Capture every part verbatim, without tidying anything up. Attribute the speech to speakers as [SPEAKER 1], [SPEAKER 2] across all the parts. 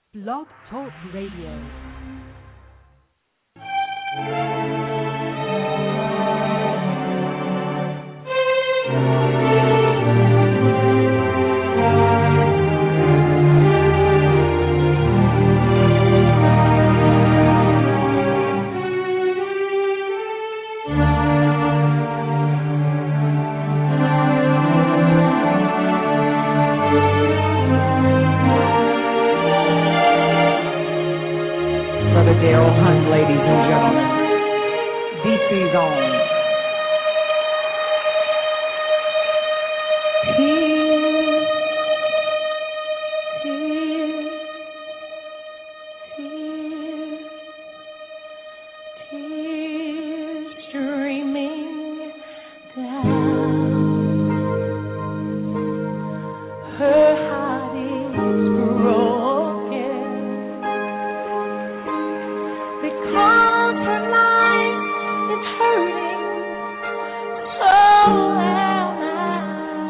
[SPEAKER 1] Blog Talk Radio.
[SPEAKER 2] Daryl Hunt, ladies and gentlemen. D C's own. Tears, tears, tears, tears streaming down. Her heart is broken. Because her life is hurting, so am I.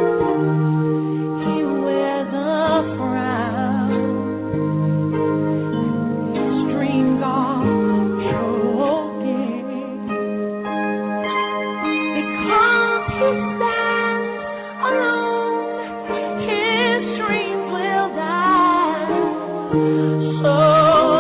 [SPEAKER 2] He wears a frown. His dreams are broken. Because he stands alone, his dreams will die. So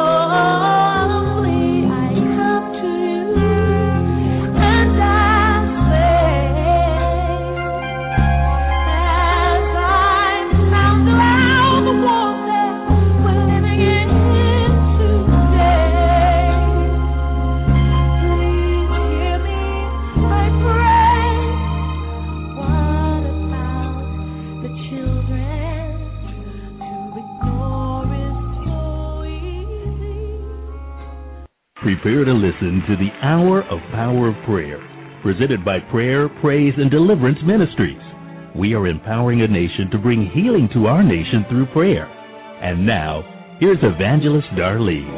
[SPEAKER 3] prepare to listen to the Hour of Power of Prayer, presented by Prayer, Praise, and Deliverance Ministries. We are empowering a nation to bring healing to our nation through prayer. And now, here's Evangelist Darlene.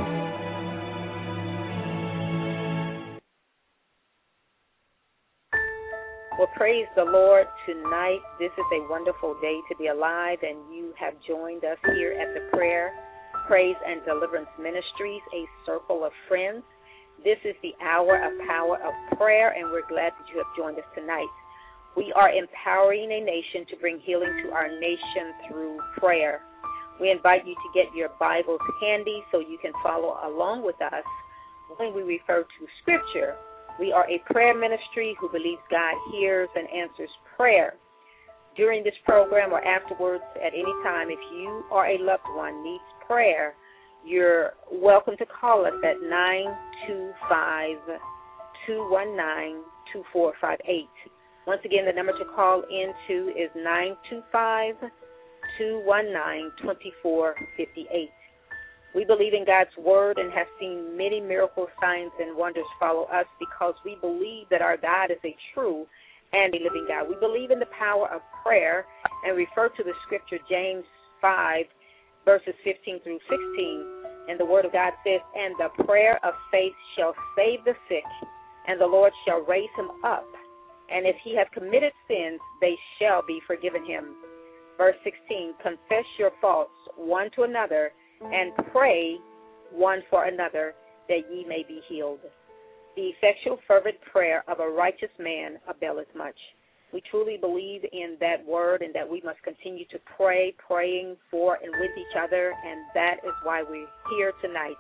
[SPEAKER 4] Well, praise the Lord tonight. This is a wonderful day to be alive, and you have joined us here at the Prayer, Praise, and Deliverance Ministries, a circle of friends. This is the Hour of Power of Prayer, and we're glad that you have joined us tonight. We are empowering a nation to bring healing to our nation through prayer. We invite you to get your Bibles handy so you can follow along with us when we refer to Scripture. We are a prayer ministry who believes God hears and answers prayer. During this program or afterwards at any time, if you or a loved one needs prayer, you're welcome to call us at nine two five, two one nine, two four five eight. Once again, the number to call into is nine two five, two one nine, two four five eight. We believe in God's Word and have seen many miracle signs and wonders follow us because we believe that our God is a true and a living God. We believe in the power of prayer and refer to the Scripture, James five, verses fifteen through sixteen. And the Word of God says, "And the prayer of faith shall save the sick, and the Lord shall raise him up. And if he have committed sins, they shall be forgiven him." Verse sixteen, "Confess your faults one to another, and pray one for another, that ye may be healed. The effectual fervent prayer of a righteous man availeth much." We truly believe in that word and that we must continue to pray, praying for and with each other, and that is why we're here tonight.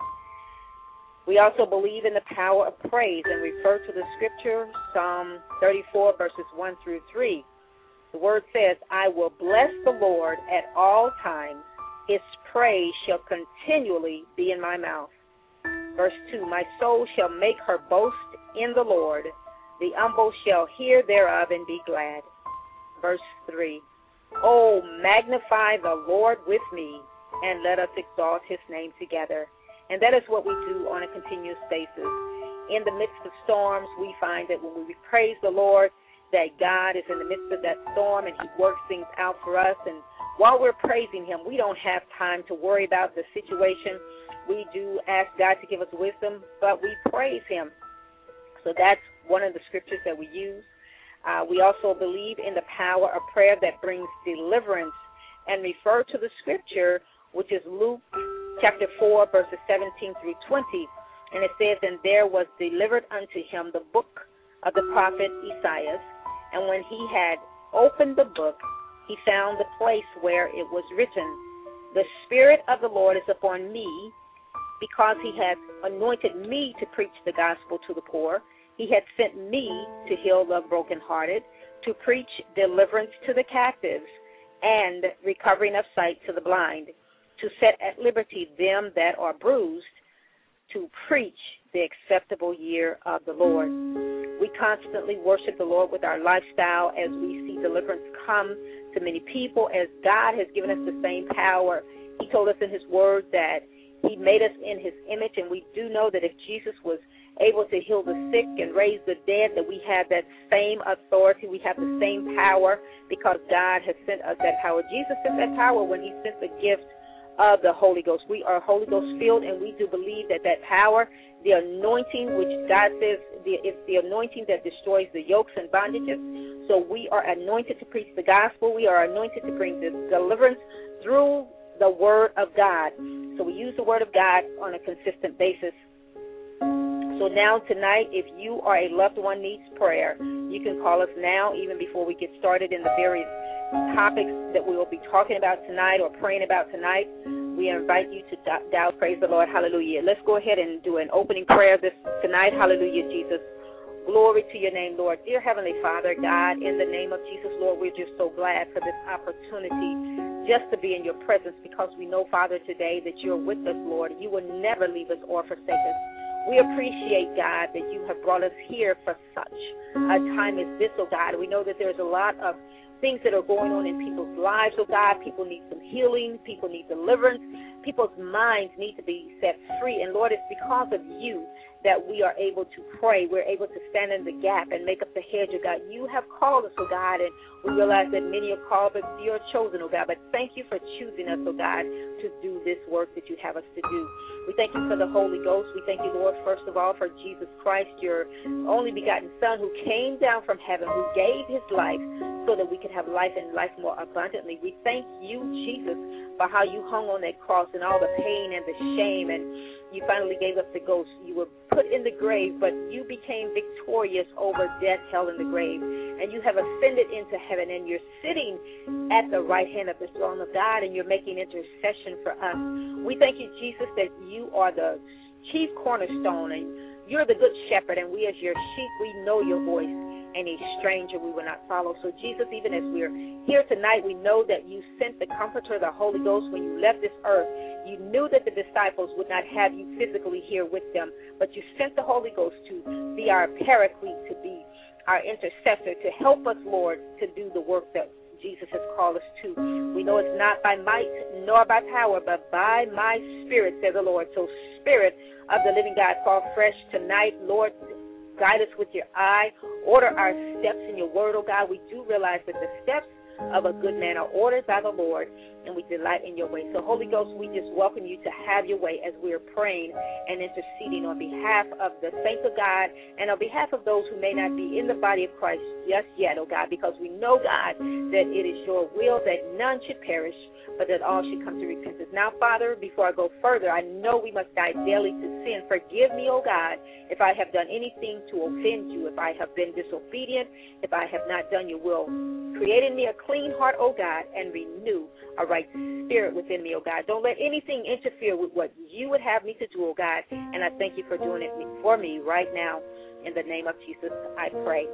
[SPEAKER 4] We also believe in the power of praise and refer to the Scripture, Psalm thirty-four, verses one through three. The word says, "I will bless the Lord at all times. His praise shall continually be in my mouth." Verse two, "My soul shall make her boast in the Lord. The humble shall hear thereof and be glad." Verse three, "Oh, magnify the Lord with me, and let us exalt his name together." And that is what we do on a continuous basis. In the midst of storms, we find that when we praise the Lord, that God is in the midst of that storm and he works things out for us. And while we're praising him, we don't have time to worry about the situation. We do ask God to give us wisdom, but we praise him. So that's one of the scriptures that we use. Uh, we also believe in the power of prayer that brings deliverance and refer to the scripture, which is Luke chapter four, verses seventeen through twenty. And it says, "And there was delivered unto him the book of the prophet Isaiah. And when he had opened the book, he found the place where it was written, The Spirit of the Lord is upon me, because he hath anointed me to preach the gospel to the poor. He hath sent me to heal the brokenhearted, to preach deliverance to the captives, and recovering of sight to the blind, to set at liberty them that are bruised, to preach the acceptable year of the Lord." We constantly worship the Lord with our lifestyle as we see deliverance come to many people, as God has given us the same power. He told us in his word that he made us in his image, and we do know that if Jesus was able to heal the sick and raise the dead, that we have that same authority, we have the same power, because God has sent us that power. Jesus sent that power when he sent the gift of the Holy Ghost. We are Holy Ghost filled, and we do believe that that power, the anointing, which God says the, it's the anointing that destroys the yokes and bondages. So we are anointed to preach the gospel. We are anointed to bring this deliverance through the word of God. So we use the word of God on a consistent basis. So now tonight, if you are a loved one needs prayer, you can call us now, even before we get started in the various topics that we will be talking about tonight or praying about tonight. We invite you to dial, praise the Lord, hallelujah. Let's go ahead and do an opening prayer this tonight, hallelujah, Jesus. Glory to your name, Lord. Dear Heavenly Father, God, in the name of Jesus, Lord, we're just so glad for this opportunity just to be in your presence, because we know, Father, today that you're with us, Lord. You will never leave us or forsake us. We appreciate, God, that you have brought us here for such a time as this, oh God. We know that there's a lot of things that are going on in people's lives, oh God. People need some healing. People need deliverance. People's minds need to be set free. And, Lord, it's because of you that we are able to pray. We're able to stand in the gap and make up the hedge, oh God. You have called us, oh God, and we realize that many are called, but few are chosen, oh God. But thank you for choosing us, oh God, to do this work that you have us to do. We thank you for the Holy Ghost. We thank you, Lord, first of all, for Jesus Christ, your only begotten Son, who came down from heaven, who gave his life so that we could have life and life more abundantly. We thank you, Jesus, for how you hung on that cross and all the pain and the shame, and you finally gave up the ghost. You were put in the grave, but you became victorious over death, hell, and the grave. And you have ascended into heaven, and you're sitting at the right hand of the throne of God, and you're making intercession for us. We thank you, Jesus, that you are the chief cornerstone, and you're the good shepherd, and we as your sheep, we know your voice. Any stranger we will not follow. So, Jesus, even as we're here tonight, we know that you sent the Comforter, the Holy Ghost, when you left this earth. You knew that the disciples would not have you physically here with them, but you sent the Holy Ghost to be our paraclete, to be our intercessor, to help us, Lord, to do the work that Jesus has called us to. We know it's not by might nor by power, but by my Spirit, says the Lord. So, Spirit of the living God, fall fresh tonight, Lord. Guide us with your eye. Order our steps in your word, oh God. We do realize that the steps of a good man are ordered by the Lord, and we delight in your way. So, Holy Ghost, we just welcome you to have your way as we are praying and interceding on behalf of the saints of God and on behalf of those who may not be in the body of Christ just yet, oh God, because we know, God, that it is your will that none should perish, but that all should come to repentance. Now, Father, before I go further, I know we must die daily to sin. Forgive me, oh God, if I have done anything to offend you, if I have been disobedient, if I have not done your will. Create in me a clean heart, oh God, and renew a right spirit within me, oh God. Don't let anything interfere with what you would have me to do, oh God, and I thank you for doing it for me right now. In the name of Jesus, I pray.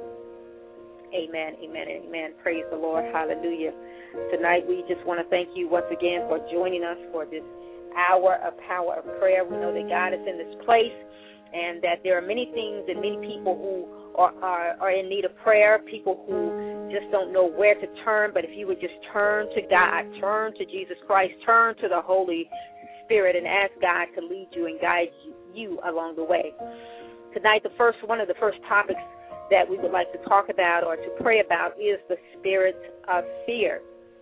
[SPEAKER 4] Amen, amen, amen. Praise the Lord. Hallelujah. Tonight, we just want to thank you once again for joining us for this hour of power of prayer. We know that God is in this place and that there are many things and many people who are, are, are in need of prayer, people who just don't know where to turn. But if you would just turn to God, turn to Jesus Christ, turn to the Holy Spirit and ask God to lead you and guide you along the way. Tonight, the first one of the first topics that we would like to talk about or to pray about is the spirit of fear.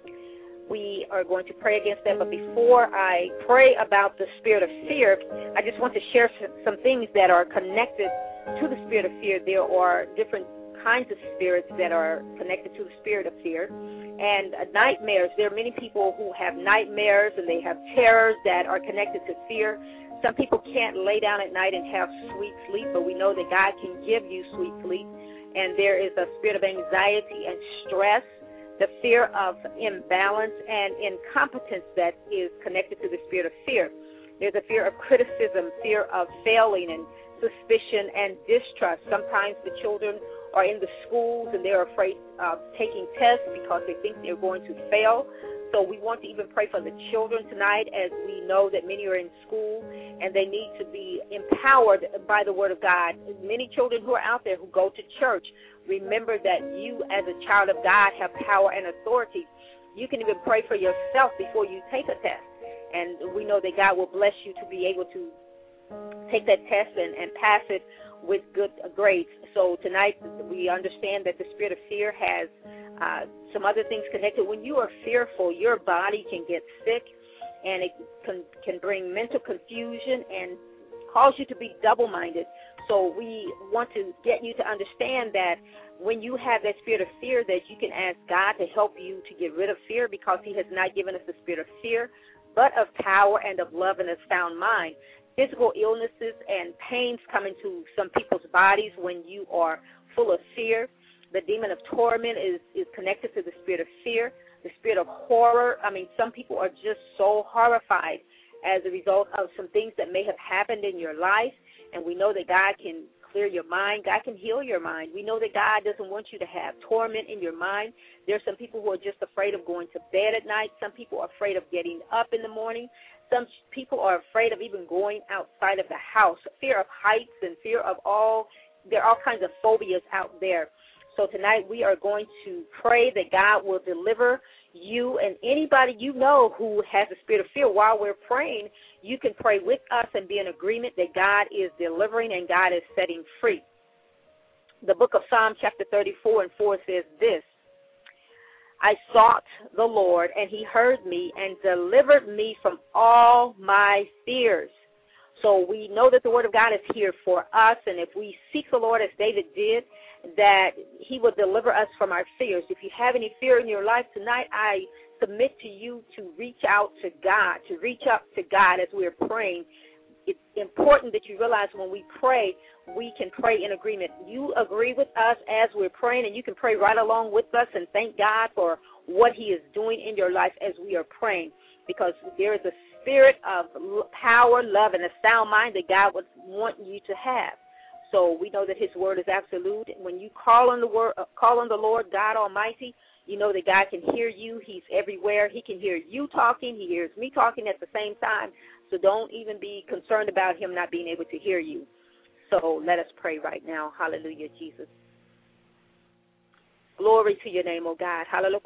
[SPEAKER 4] We are going to pray against that, but before I pray about the spirit of fear, I just want to share some things that are connected to the spirit of fear. There are different kinds of spirits that are connected to the spirit of fear. And uh, nightmares, there are many people who have nightmares and they have terrors that are connected to fear. Some people can't lay down at night and have sweet sleep, but we know that God can give you sweet sleep. And there is a spirit of anxiety and stress, the fear of imbalance and incompetence that is connected to the spirit of fear. There's a fear of criticism, fear of failing, and suspicion and distrust. Sometimes the children are in the schools and they're afraid of taking tests because they think they're going to fail. So we want to even pray for the children tonight, as we know that many are in school and they need to be empowered by the Word of God. Many children who are out there who go to church, remember that you as a child of God have power and authority. You can even pray for yourself before you take a test. And we know that God will bless you to be able to take that test and, and pass it with good grades. So tonight we understand that the spirit of fear has uh, some other things connected. When you are fearful, your body can get sick, and it can, can bring mental confusion and cause you to be double-minded. So we want to get you to understand that when you have that spirit of fear, that you can ask God to help you to get rid of fear, because He has not given us the spirit of fear, but of power and of love and a sound mind. Physical illnesses and pains come into some people's bodies when you are full of fear. The demon of torment is, is connected to the spirit of fear. The spirit of horror, I mean, some people are just so horrified as a result of some things that may have happened in your life, and we know that God can clear your mind. God can heal your mind. We know that God doesn't want you to have torment in your mind. There are some people who are just afraid of going to bed at night. Some people are afraid of getting up in the morning. Some people are afraid of even going outside of the house. Fear of heights and fear of all, there are all kinds of phobias out there. So tonight we are going to pray that God will deliver you and anybody you know who has a spirit of fear. While we're praying, you can pray with us and be in agreement that God is delivering and God is setting free. The book of Psalm chapter thirty-four and four says this: I sought the Lord, and He heard me and delivered me from all my fears. So we know that the Word of God is here for us, and if we seek the Lord as David did, that He will deliver us from our fears. If you have any fear in your life tonight, I submit to you to reach out to God, to reach up to God as we're praying. It's important that you realize when we pray, we can pray in agreement. You agree with us as we're praying, and you can pray right along with us and thank God for what He is doing in your life as we are praying, because there is a spirit of power, love, and a sound mind that God would want you to have. So we know that His word is absolute. When you call on the word, uh, call on the Lord God Almighty, you know that God can hear you. He's everywhere. He can hear you talking. He hears me talking at the same time. So don't even be concerned about Him not being able to hear you. So let us pray right now. Hallelujah, Jesus. Glory to your name, O God. Hallelujah.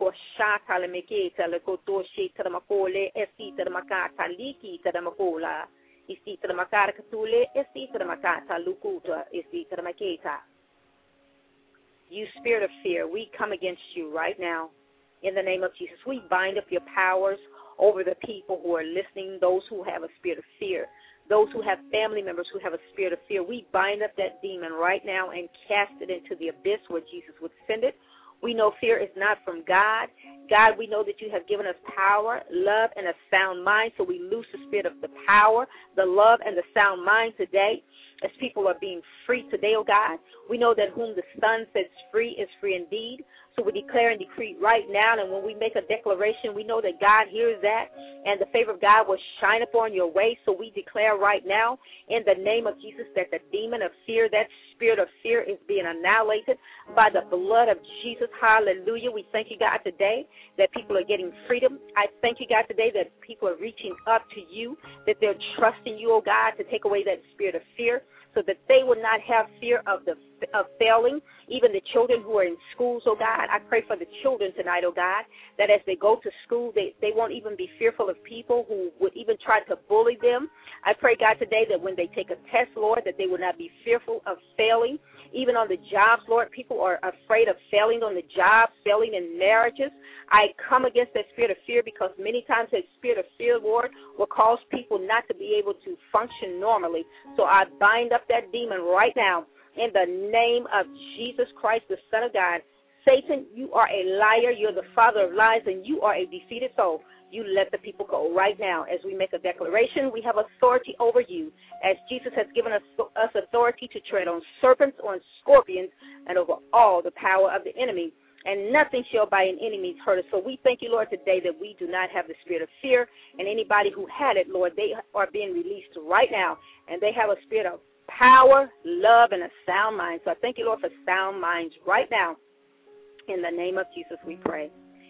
[SPEAKER 4] You spirit of fear, we come against you right now in the name of Jesus. We bind up your powers over the people who are listening, those who have a spirit of fear, those who have family members who have a spirit of fear. We bind up that demon right now and cast it into the abyss where Jesus would send it. We know fear is not from God. God, we know that you have given us power, love, and a sound mind, so we loose the spirit of the power, the love, and the sound mind today as people are being free today, oh God. We know that whom the Son sets free is free indeed. So we declare and decree right now, and when we make a declaration, we know that God hears that, and the favor of God will shine upon your way. So we declare right now, in the name of Jesus, that the demon of fear, that spirit of fear, is being annihilated by the blood of Jesus. Hallelujah. We thank you, God, today that people are getting freedom. I thank you, God, today that people are reaching up to you, that they're trusting you, oh God, to take away that spirit of fear, so that they will not have fear of the of failing. Even the children who are in schools, oh God, I pray for the children tonight, oh God, that as they go to school, they, they won't even be fearful of people who would even try to bully them. I pray, God, today that when they take a test, Lord, that they will not be fearful of failing. Even on the jobs, Lord, people are afraid of failing on the job, failing in marriages. I come against that spirit of fear, because many times that spirit of fear, Lord, will cause people not to be able to function normally. So I bind up that demon right now in the name of Jesus Christ, the Son of God. Satan, you are a liar. You're the father of lies, and you are a defeated soul. You let the people go right now. As we make a declaration, we have authority over you, as Jesus has given us, us authority to tread on serpents, on scorpions, and over all the power of the enemy. And nothing shall by any means hurt us. So we thank you, Lord, today that we do not have the spirit of fear. And anybody who had it, Lord, they are being released right now. And they have a spirit of power, love, and a sound mind. So I thank you, Lord, for sound minds right now. In the name of Jesus we pray.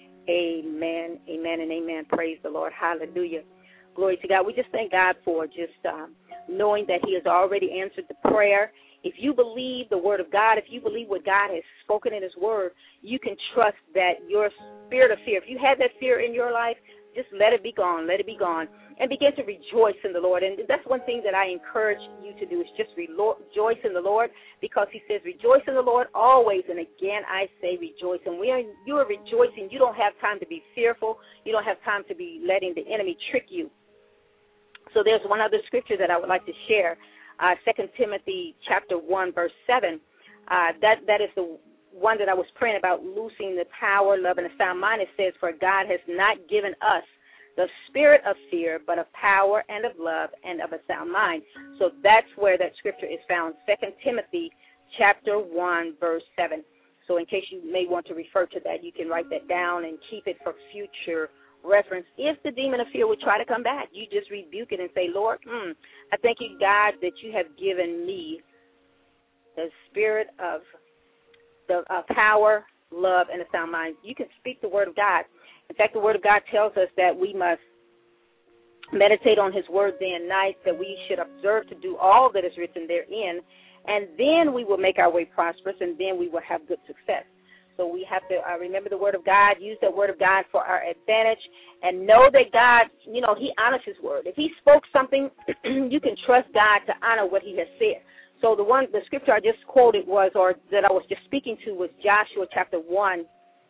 [SPEAKER 4] Amen, amen, and amen. Praise the Lord. Hallelujah. Glory to God. We just thank God for just um, knowing that he has already answered the prayer. If you believe the word of God, if you believe what God has spoken in his word, you can trust that your spirit of fear, if you had that fear in your life, just let it be gone, let it be gone, and begin to rejoice in the Lord. And that's one thing that I encourage you to do is just rejoice in the Lord, because he says rejoice in the Lord always. And again, I say rejoice. And when you are rejoicing, you don't have time to be fearful. You don't have time to be letting the enemy trick you. So there's one other scripture that I would like to share, uh, Second Timothy chapter one, verse seven. Uh, that that is the one that I was praying about, loosing the power, love, and a sound mind. It says, for God has not given us the spirit of fear, but of power and of love and of a sound mind. So that's where that scripture is found, Second Timothy chapter one, verse seven. So in case you may want to refer to that, you can write that down and keep it for future reference. If the demon of fear would try to come back, you just rebuke it and say, Lord, mm, I thank you, God, that you have given me the spirit of the uh, power, love, and a sound mind. You can speak the word of God. In fact, the word of God tells us that we must meditate on his word day and night, that we should observe to do all that is written therein, and then we will make our way prosperous, and then we will have good success. So we have to uh, remember the word of God, use the word of God for our advantage, and know that God, you know, he honors his word. If he spoke something, you can trust God to honor what he has said. So the one, the scripture I just quoted was, or that I was just speaking to, was Joshua chapter one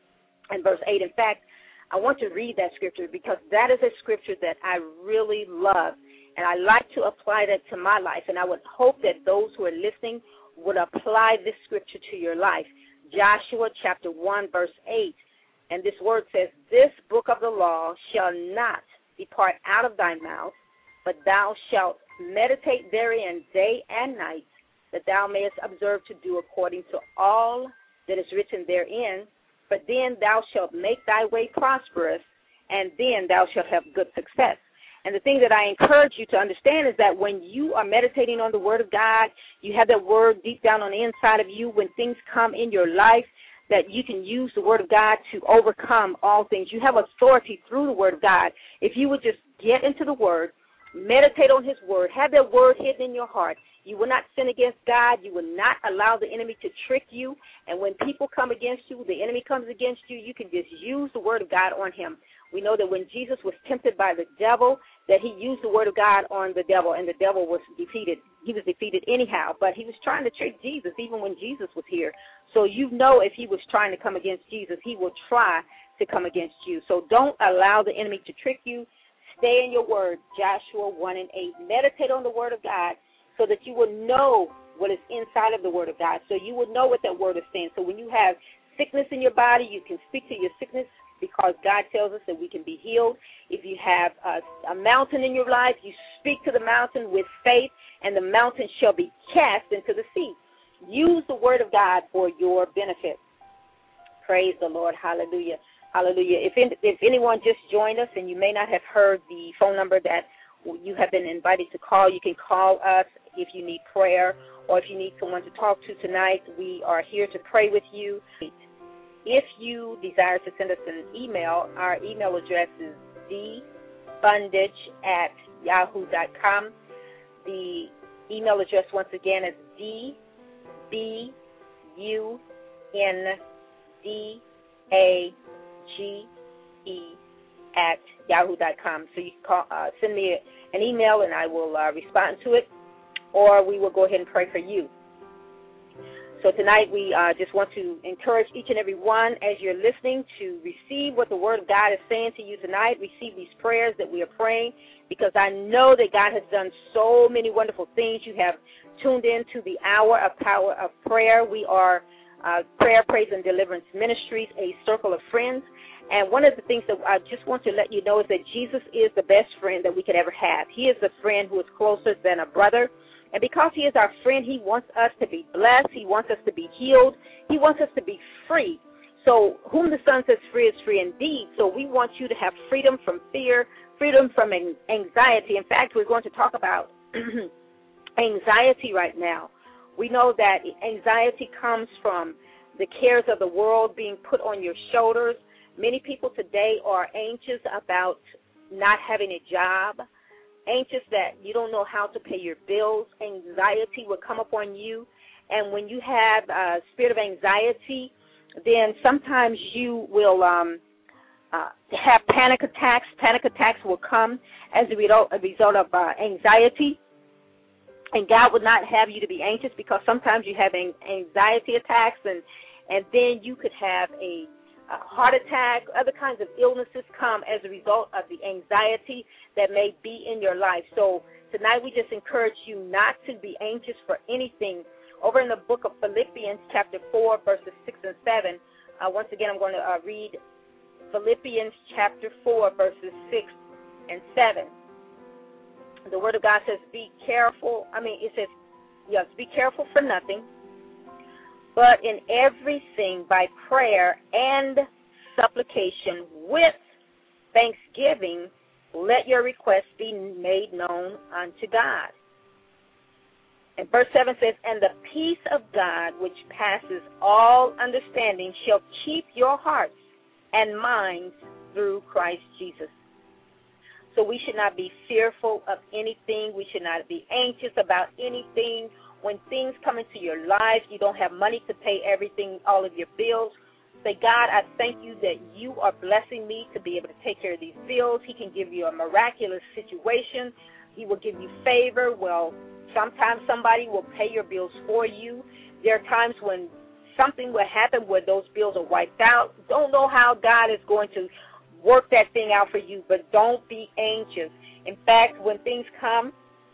[SPEAKER 4] and verse eight. In fact, I want to read that scripture because that is a scripture that I really love, and I like to apply that to my life, and I would hope that those who are listening would apply this scripture to your life. Joshua chapter one, verse eight, and this word says, this book of the law shall not depart out of thy mouth, but thou shalt meditate therein day and night, that thou mayest observe to do according to all that is written therein. But then thou shalt make thy way prosperous, and then thou shalt have good success. And the thing that I encourage you to understand is that when you are meditating on the word of God, you have that word deep down on the inside of you. When things come in your life, that you can use the word of God to overcome all things. You have authority through the word of God. If you would just get into the word, meditate on his word, have that word hidden in your heart, you will not sin against God. You will not allow the enemy to trick you. And when people come against you, the enemy comes against you, you can just use the word of God on him. We know that when Jesus was tempted by the devil, that he used the word of God on the devil, and the devil was defeated. He was defeated anyhow, but he was trying to trick Jesus even when Jesus was here. So you know if he was trying to come against Jesus, he will try to come against you. So don't allow the enemy to trick you. Stay in your word, Joshua one and eight. Meditate on the word of God, so that you will know what is inside of the word of God, so you will know what that word is saying. So when you have sickness in your body, you can speak to your sickness, because God tells us that we can be healed. If you have a, a mountain in your life, you speak to the mountain with faith, and the mountain shall be cast into the sea. Use the word of God for your benefit. Praise the Lord. Hallelujah. Hallelujah. If, in, if anyone just joined us and you may not have heard the phone number that you have been invited to call, you can call us if you need prayer or if you need someone to talk to tonight. We are here to pray with you. If you desire to send us an email, our email address is dbundage at yahoo dot com. The email address, once again, is d b u n d a g e at yahoo dot com. So you can call, uh, send me an email, and I will uh, respond to it, or we will go ahead and pray for you. So tonight we uh, just want to encourage each and every one as you're listening to receive what the Word of God is saying to you tonight. Receive these prayers that we are praying, because I know that God has done so many wonderful things. You have tuned in to the Hour of Power of Prayer. We are uh, Prayer, Praise, and Deliverance Ministries, a circle of friends. And one of the things that I just want to let you know is that Jesus is the best friend that we could ever have. He is a friend who is closer than a brother. And because he is our friend, he wants us to be blessed. He wants us to be healed. He wants us to be free. So whom the Son sets free is free indeed. So we want you to have freedom from fear, freedom from anxiety. In fact, we're going to talk about anxiety right now. We know that anxiety comes from the cares of the world being put on your shoulders. Many people today are anxious about not having a job, anxious that you don't know how to pay your bills. Anxiety will come upon you. And when you have a spirit of anxiety, then sometimes you will um, uh, have panic attacks. Panic attacks will come as a result, a result of uh, anxiety. And God would not have you to be anxious, because sometimes you have anxiety attacks, and, and then you could have a Uh, heart attack, other kinds of illnesses come as a result of the anxiety that may be in your life. So tonight we just encourage you not to be anxious for anything. Over in the book of Philippians chapter four, verses six and seven, uh, once again I'm going to uh, read Philippians chapter four, verses six and seven. The Word of God says, be careful. I mean, it says, yes, be careful for nothing, but in everything by prayer and supplication with thanksgiving, let your requests be made known unto God. And verse seven says, and the peace of God, which passes all understanding, shall keep your hearts and minds through Christ Jesus. So we should not be fearful of anything. We should not be anxious about anything. When things come into your life, you don't have money to pay everything, all of your bills, say, God, I thank you that you are blessing me to be able to take care of these bills. He can give you a miraculous situation. He will give you favor. Well, sometimes somebody will pay your bills for you. There are times when something will happen where those bills are wiped out. Don't know how God is going to work that thing out for you, but don't be anxious. In fact, when things come,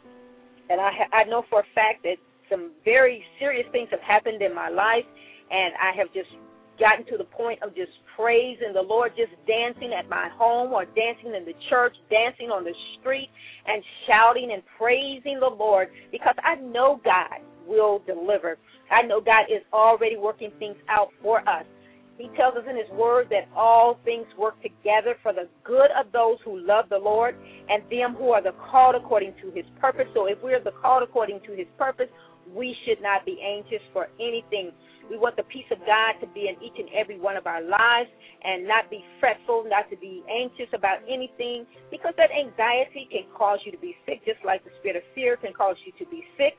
[SPEAKER 4] and I, ha- I know for a fact that some very serious things have happened in my life, and I have just gotten to the point of just praising the Lord, just dancing at my home or dancing in the church, dancing on the street, and shouting and praising the Lord, because I know God will deliver. I know God is already working things out for us. He tells us in his word that all things work together for the good of those who love the Lord and them who are the called according to his purpose. So if we're the called according to his purpose, we should not be anxious for anything. We want the peace of God to be in each and every one of our lives, and not be fretful, not to be anxious about anything, because that anxiety can cause you to be sick, just like the spirit of fear can cause you to be sick.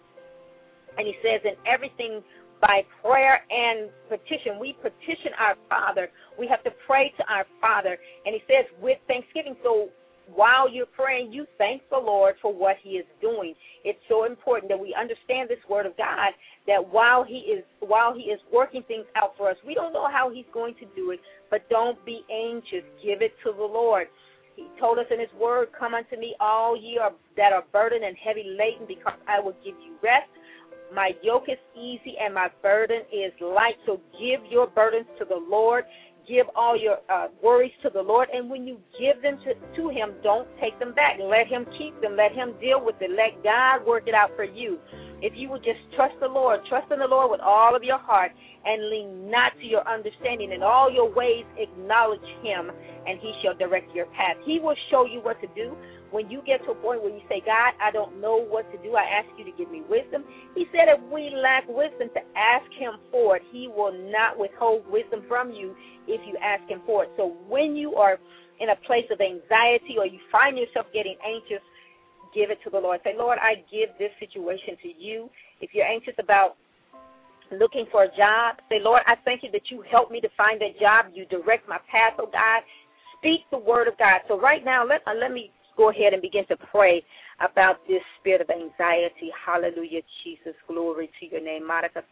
[SPEAKER 4] And he says in everything by prayer and petition. We petition our Father. We have to pray to our Father. And he says with thanksgiving. So while you're praying, you thank the Lord for what he is doing. It's so important that we understand this word of God, that while he is while he is working things out for us, we don't know how he's going to do it, but don't be anxious. Give it to the Lord. He told us in his word, come unto me all ye are, that are burdened and heavy laden, because I will give you rest. My yoke is easy and my burden is light. So give your burdens to the Lord. Give all your uh, worries to the Lord. And when you give them to, to him, don't take them back. Let him keep them. Let him deal with it. Let God work it out for you. If you would just trust the Lord, trust in the Lord with all of your heart, and lean not to your understanding. In all your ways acknowledge him, and he shall direct your path. He will show you what to do. When you get to a point where you say, God, I don't know what to do, I ask you to give me wisdom. He said if we lack wisdom, to ask him for it. He will not withhold wisdom from you if you ask him for it. So when you are in a place of anxiety, or you find yourself getting anxious, give it to the Lord. Say, Lord, I give this situation to you. If you're anxious about looking for a job, say, Lord, I thank you that you help me to find that job. You direct my path, oh God. Speak the word of God. So right now, let, uh, let me go ahead and begin to pray about this spirit of anxiety. Hallelujah, Jesus. Glory to your name.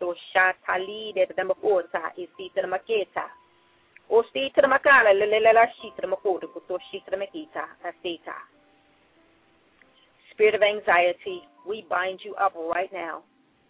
[SPEAKER 4] Spirit of anxiety, we bind you up right now.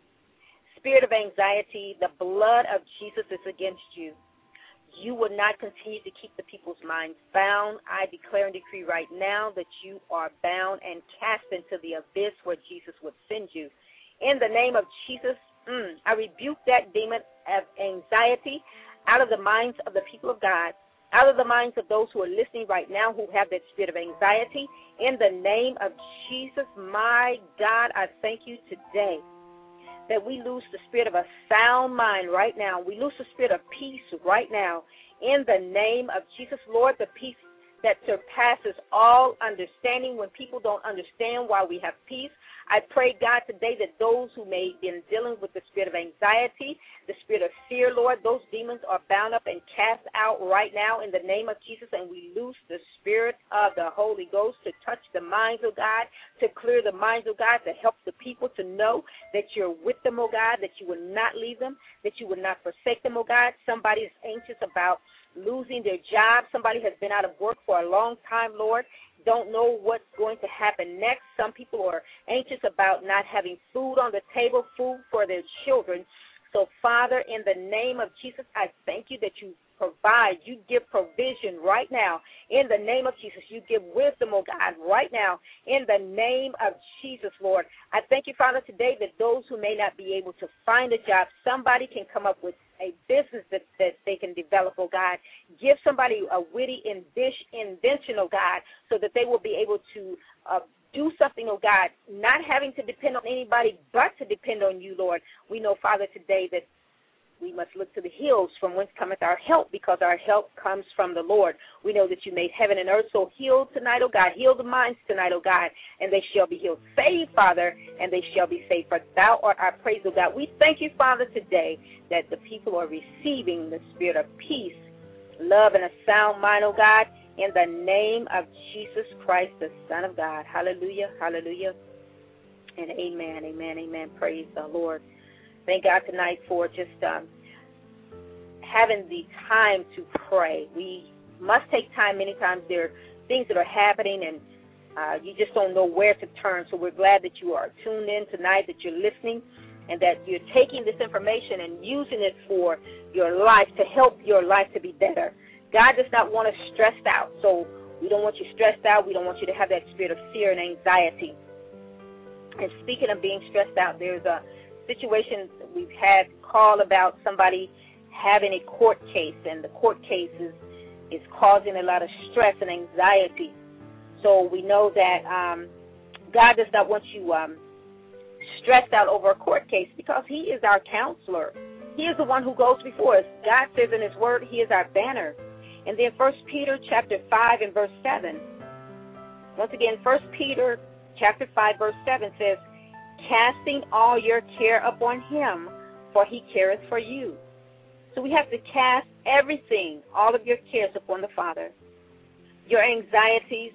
[SPEAKER 4] Spirit of anxiety, the blood of Jesus is against you. You will not continue to keep the people's minds bound. I declare and decree right now that you are bound and cast into the abyss where Jesus would send you. In the name of Jesus, mm, I rebuke that demon of anxiety out of the minds of the people of God, out of the minds of those who are listening right now who have that spirit of anxiety. In the name of Jesus, my God, I thank you today that we lose the spirit of a sound mind right now. We lose the spirit of peace right now. In the name of Jesus, Lord, the peace that surpasses all understanding. When people don't understand why we have peace, I pray, God, today that those who may have been dealing with the spirit of anxiety, the spirit of fear, Lord, those demons are bound up and cast out right now in the name of Jesus, and we loose the spirit of the Holy Ghost to touch the minds of God, to clear the minds of God, to help the people to know that you're with them, oh God, that you will not leave them, that you will not forsake them, oh God. Somebody is anxious about losing their job. Somebody has been out of work for a long time, Lord, don't know what's going to happen next. Some people are anxious about not having food on the table, food for their children. So, Father, in the name of Jesus, I thank you that you provide, you give provision right now. In the name of Jesus, you give wisdom, oh God, right now. In the name of Jesus, Lord, I thank you, Father, today that those who may not be able to find a job, somebody can come up with a business that, that they can develop, oh God. Give somebody a witty invention, oh God, so that they will be able to uh, do something, oh God, not having to depend on anybody but to depend on you, Lord. We know, Father, today that we must look to the hills from whence cometh our help, because our help comes from the Lord. We know that you made heaven and earth, so heal tonight, oh God. Heal the minds tonight, oh God, and they shall be healed. Save, Father, and they shall be saved. For thou art our praise, oh God. We thank you, Father, today that the people are receiving the spirit of peace, love, and a sound mind, oh God, in the name of Jesus Christ, the Son of God. Hallelujah, hallelujah, and amen, amen, amen. Praise the Lord. Thank God tonight for just um, having the time to pray. We must take time. Many times there are things that are happening, and uh, you just don't know where to turn. So we're glad that you are tuned in tonight, that you're listening, and that you're taking this information and using it for your life, to help your life to be better. God does not want us stressed out, so we don't want you stressed out. We don't want you to have that spirit of fear and anxiety. And speaking of being stressed out, there's a situation we've had call about somebody having a court case, and the court case is, is causing a lot of stress and anxiety. So we know that um, God does not want you um, stressed out over a court case, because he is our counselor. He is the one who goes before us. God says in his word, he is our banner. And then First Peter chapter five and verse seven. Once again, First Peter chapter five, verse seven says, casting all your care upon him, for he careth for you. So we have to cast everything, all of your cares upon the Father. Your anxieties,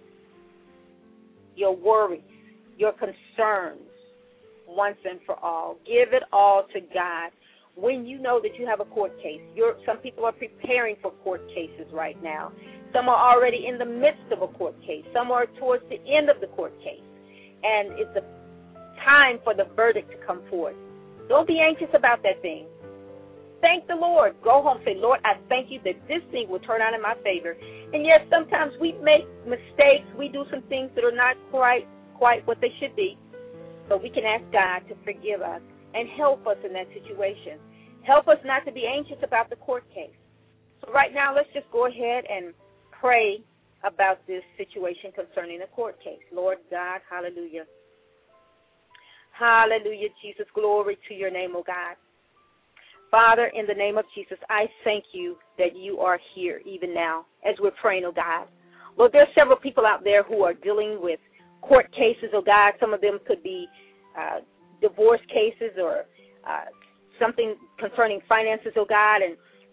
[SPEAKER 4] your worries, your concerns, once and for all. Give it all to God. When you know that you have a court case, you're, some people are preparing for court cases right now. Some are already in the midst of a court case. Some are towards the end of the court case. And it's a time for the verdict to come forth. Don't be anxious about that thing. Thank the Lord. Go home. Say, Lord, I thank you that this thing will turn out in my favor. And yes, sometimes we make mistakes. We do some things that are not quite quite what they should be. But we can ask God to forgive us and help us in that situation. Help us not to be anxious about the court case. So right now, let's just go ahead and pray about this situation concerning the court case. Lord God, hallelujah. Hallelujah, Jesus. Glory to your name, oh God. Father, in the name of Jesus, I thank you that you are here even now as we're praying, oh God. Lord, there are several people out there who are dealing with court cases, oh God. Some of them could be uh, divorce cases or uh, something concerning finances, oh God. And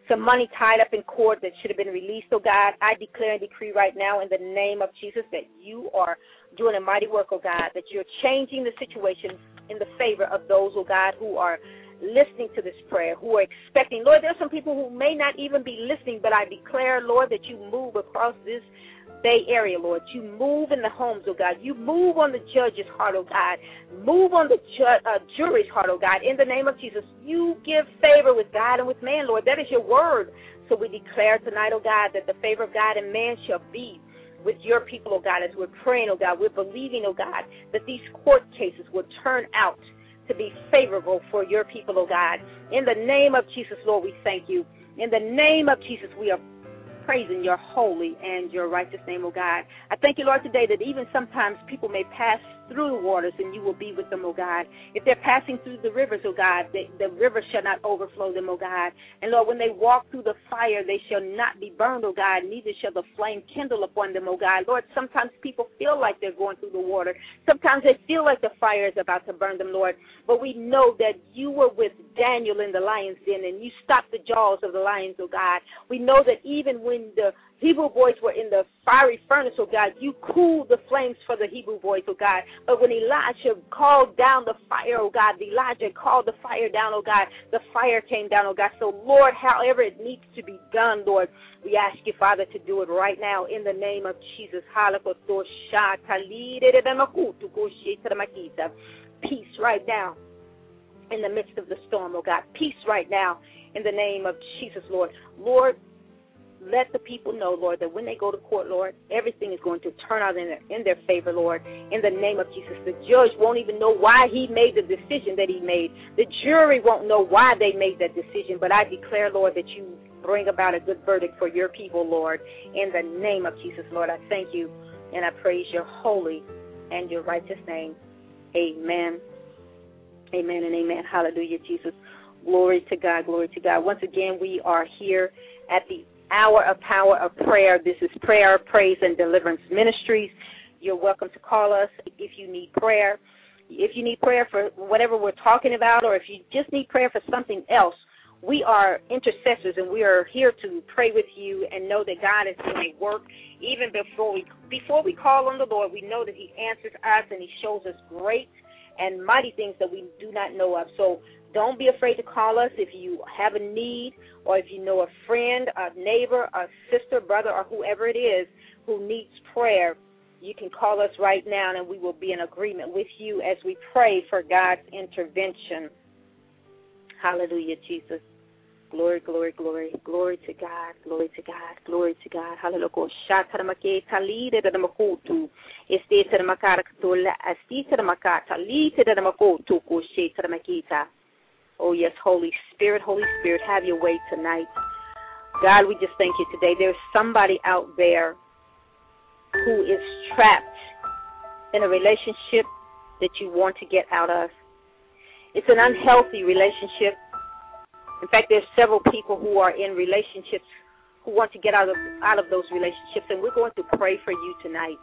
[SPEAKER 4] some money tied up in court that should have been released, oh God. I declare and decree right now in the name of Jesus that you are doing a mighty work, oh God, that you're changing the situation in the favor of those, oh God, who are listening to this prayer, who are expecting. Lord, there's some people who may not even be listening, but I declare, Lord, that you move across this Bay Area, Lord. You move in the homes, oh God. You move on the judge's heart, oh God. Move on the ju- uh, jury's heart, oh God. In the name of Jesus, you give favor with God and with man, Lord. That is your word. So we declare tonight, oh God, that the favor of God and man shall be with your people, oh God, as we're praying, oh God. We're believing, oh God, that these court cases will turn out to be favorable for your people, oh God. In the name of Jesus, Lord, we thank you. In the name of Jesus, we are praising your holy and your righteous name, oh God. I thank you, Lord, today that even sometimes people may pass through the waters and you will be with them, oh God. If they're passing through the rivers, oh God, they, the river shall not overflow them, oh God. And Lord, when they walk through the fire, they shall not be burned, oh God, neither shall the flame kindle upon them, oh God. Lord, sometimes people feel like they're going through the water. Sometimes they feel like the fire is about to burn them, Lord. But we know that you were with Daniel in the lion's den and you stopped the jaws of the lions, oh God. We know that even when the Hebrew boys were in the fiery furnace, oh God, you cooled the flames for the Hebrew boys, oh God. But when Elijah called down the fire, oh God, Elijah called the fire down, oh God, the fire came down, oh God. So, Lord, however it needs to be done, Lord, we ask you, Father, to do it right now in the name of Jesus. Peace right now in the midst of the storm, oh God. Peace right now in the name of Jesus, Lord. Lord, let the people know, Lord, that when they go to court, Lord, everything is going to turn out in their, in their favor, Lord, in the name of Jesus. The judge won't even know why he made the decision that he made. The jury won't know why they made that decision, but I declare, Lord, that you bring about a good verdict for your people, Lord, in the name of Jesus, Lord. I thank you, and I praise your holy and your righteous name. Amen. Amen and amen. Hallelujah, Jesus. Glory to God, glory to God. Once again, we are here at the Hour of Power of Prayer. This is Prayer, Praise, and Deliverance Ministries. You're welcome to call us if you need prayer. If you need prayer for whatever we're talking about, or if you just need prayer for something else, we are intercessors, and we are here to pray with you and know that God is doing work. Even before we before we call on the Lord, we know that he answers us and he shows us great and mighty things that we do not know of. So don't be afraid to call us if you have a need, or if you know a friend, a neighbor, a sister, brother, or whoever it is who needs prayer. You can call us right now, and we will be in agreement with you as we pray for God's intervention. Hallelujah, Jesus. Glory, glory, glory. Glory to God. Glory to God. Glory to God. Hallelujah. Oh, yes, Holy Spirit, Holy Spirit, have your way tonight. God, we just thank you today. There's somebody out there who is trapped in a relationship that you want to get out of. It's an unhealthy relationship. In fact, there's several people who are in relationships who want to get out of out of those relationships, and we're going to pray for you tonight.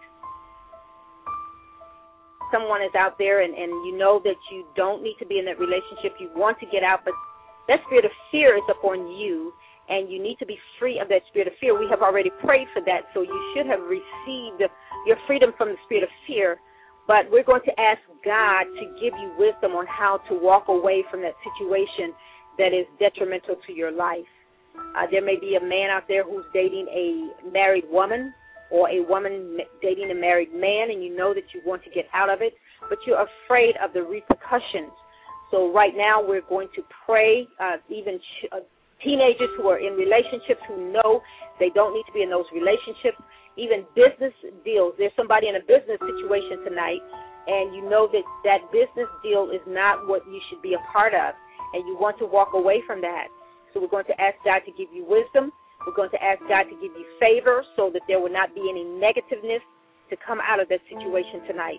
[SPEAKER 4] Someone is out there, and, and you know that you don't need to be in that relationship. You want to get out, but that spirit of fear is upon you, and you need to be free of that spirit of fear. We have already prayed for that, so you should have received your freedom from the spirit of fear. But we're going to ask God to give you wisdom on how to walk away from that situation that is detrimental to your life. Uh, there may be a man out there who's dating a married woman, or a woman dating a married man, and you know that you want to get out of it, but you're afraid of the repercussions. So right now we're going to pray, uh, even ch- uh, teenagers who are in relationships who know they don't need to be in those relationships, even business deals. There's somebody in a business situation tonight, and you know that that business deal is not what you should be a part of, and you want to walk away from that. So we're going to ask God to give you wisdom. We're going to ask God to give you favor so that there will not be any negativeness to come out of that situation tonight.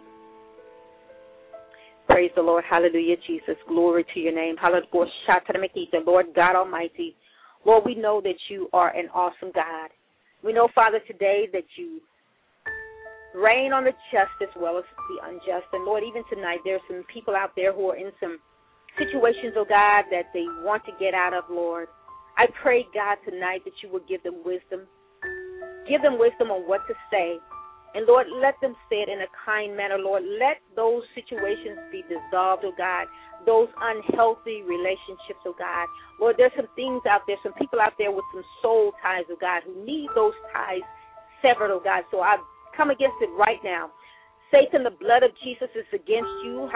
[SPEAKER 4] Praise the Lord. Hallelujah, Jesus. Glory to your name. Hallelujah. Lord God Almighty. Lord, we know that you are an awesome God. We know, Father, today that you reign on the just as well as the unjust. And, Lord, even tonight there's some people out there who are in some situations, oh God, that they want to get out of, Lord. I pray, God, tonight that you will give them wisdom. Give them wisdom on what to say. And, Lord, let them say it in a kind manner, Lord. Let those situations be dissolved, oh God, those unhealthy relationships, oh God. Lord, there's some things out there, some people out there with some soul ties, oh God, who need those ties severed, oh God. So I come against it right now. Satan, the blood of Jesus is against you.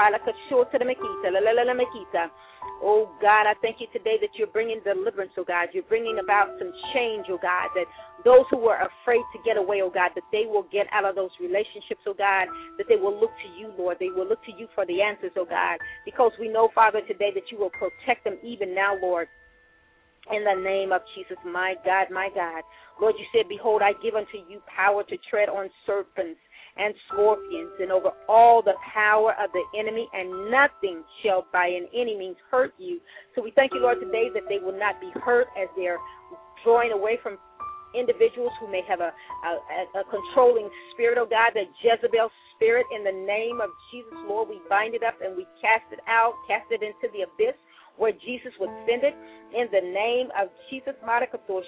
[SPEAKER 4] Oh, God, I thank you today that you're bringing deliverance, oh, God. You're bringing about some change, oh, God, that those who were afraid to get away, oh, God, that they will get out of those relationships, oh, God, that they will look to you, Lord. They will look to you for the answers, oh, God, because we know, Father, today that you will protect them even now, Lord. In the name of Jesus, my God, my God. Lord, you said, behold, I give unto you power to tread on serpents and scorpions and over all the power of the enemy, and nothing shall by any means hurt you. So we thank you, Lord, today that they will not be hurt as they're drawing away from individuals who may have a, a, a controlling spirit, oh God, the Jezebel spirit. In the name of Jesus, Lord, we bind it up and we cast it out, cast it into the abyss where Jesus would send it. In the name of Jesus, I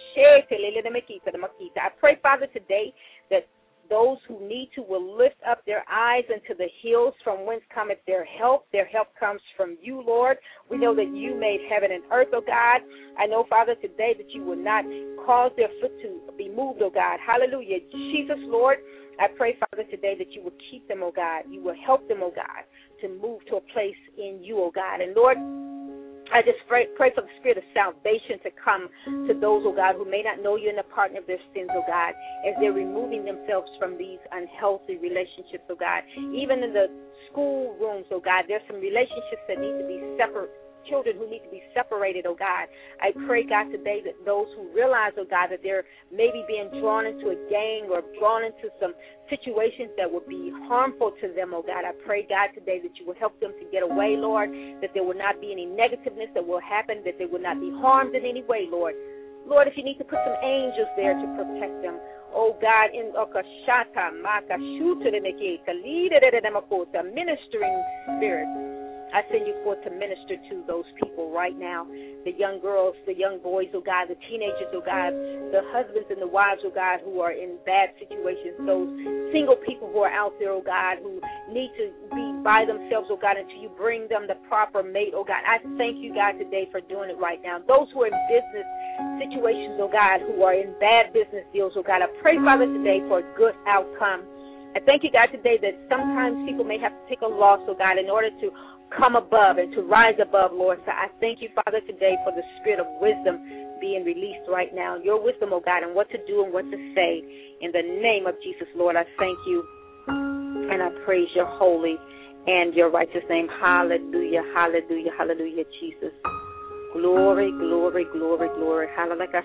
[SPEAKER 4] pray, Father, today that those who need to will lift up their eyes into the hills from whence cometh their help. Their help comes from you, Lord. We know that you made heaven and earth, oh God. I know, Father, today that you will not cause their foot to be moved, oh God. Hallelujah. Jesus, Lord, I pray, Father, today that you will keep them, oh God. You will help them, oh God, to move to a place in you, oh God. And, Lord, I just pray, pray for the spirit of salvation to come to those, oh God, who may not know you and the pardon of their sins, oh God, as they're removing themselves from these unhealthy relationships, oh God. Even in the school rooms, oh God, there's some relationships that need to be separate. Children who need to be separated, oh God. I pray, God, today that those who realize, oh God, that they're maybe being drawn into a gang or drawn into some situations that would be harmful to them, oh God. I pray, God, today that you will help them to get away, Lord, that there will not be any negativeness that will happen, that they will not be harmed in any way, Lord. Lord, if you need to put some angels there to protect them, oh God, in Okashata, Makashuta, ministering spirits, I send you forth to minister to those people right now, the young girls, the young boys, oh God, the teenagers, oh God, the husbands and the wives, oh God, who are in bad situations, those single people who are out there, oh God, who need to be by themselves, oh God, until you bring them the proper mate, oh God. I thank you, God, today for doing it right now. Those who are in business situations, oh God, who are in bad business deals, oh God, I pray, Father, today for a good outcome. I thank you, God, today that sometimes people may have to take a loss, oh God, in order to come above and to rise above, Lord. So I thank you, Father, today for the spirit of wisdom being released right now. Your wisdom, oh God, and what to do and what to say. In the name of Jesus, Lord, I thank you and I praise your holy and your righteous name. Hallelujah, hallelujah, hallelujah, Jesus. Glory, glory, glory, glory. Hallelujah.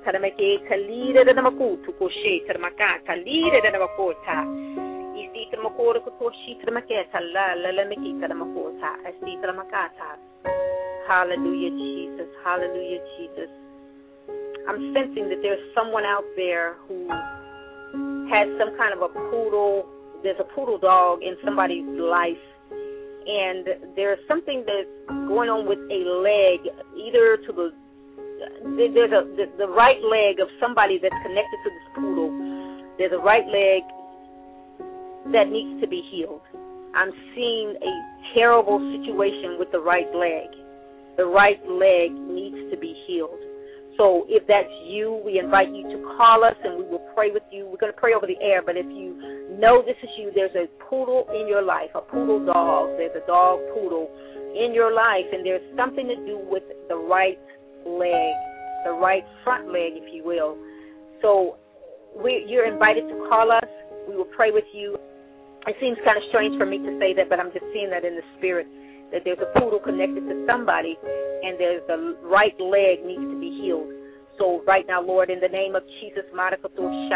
[SPEAKER 4] Hallelujah, Jesus. Hallelujah, Jesus. I'm sensing that there's someone out there who has some kind of a poodle. There's a poodle dog in somebody's life, and there's something that's going on with a leg, either to the there's a the, the right leg of somebody that's connected to this poodle. There's a right leg that needs to be healed. I'm seeing a terrible situation with the right leg. The right leg needs to be healed. So if that's you, we invite you to call us and we will pray with you. We're going to pray over the air, but if you know this is you, there's a poodle in your life, a poodle dog. There's a dog poodle in your life, and there's something to do with the right leg, the right front leg, if you will. So we, you're invited to call us. We will pray with you. It seems kind of strange for me to say that, but I'm just seeing that in the spirit, that there's a poodle connected to somebody, and there's the right leg needs to be healed. So right now, Lord, in the name of Jesus, my God,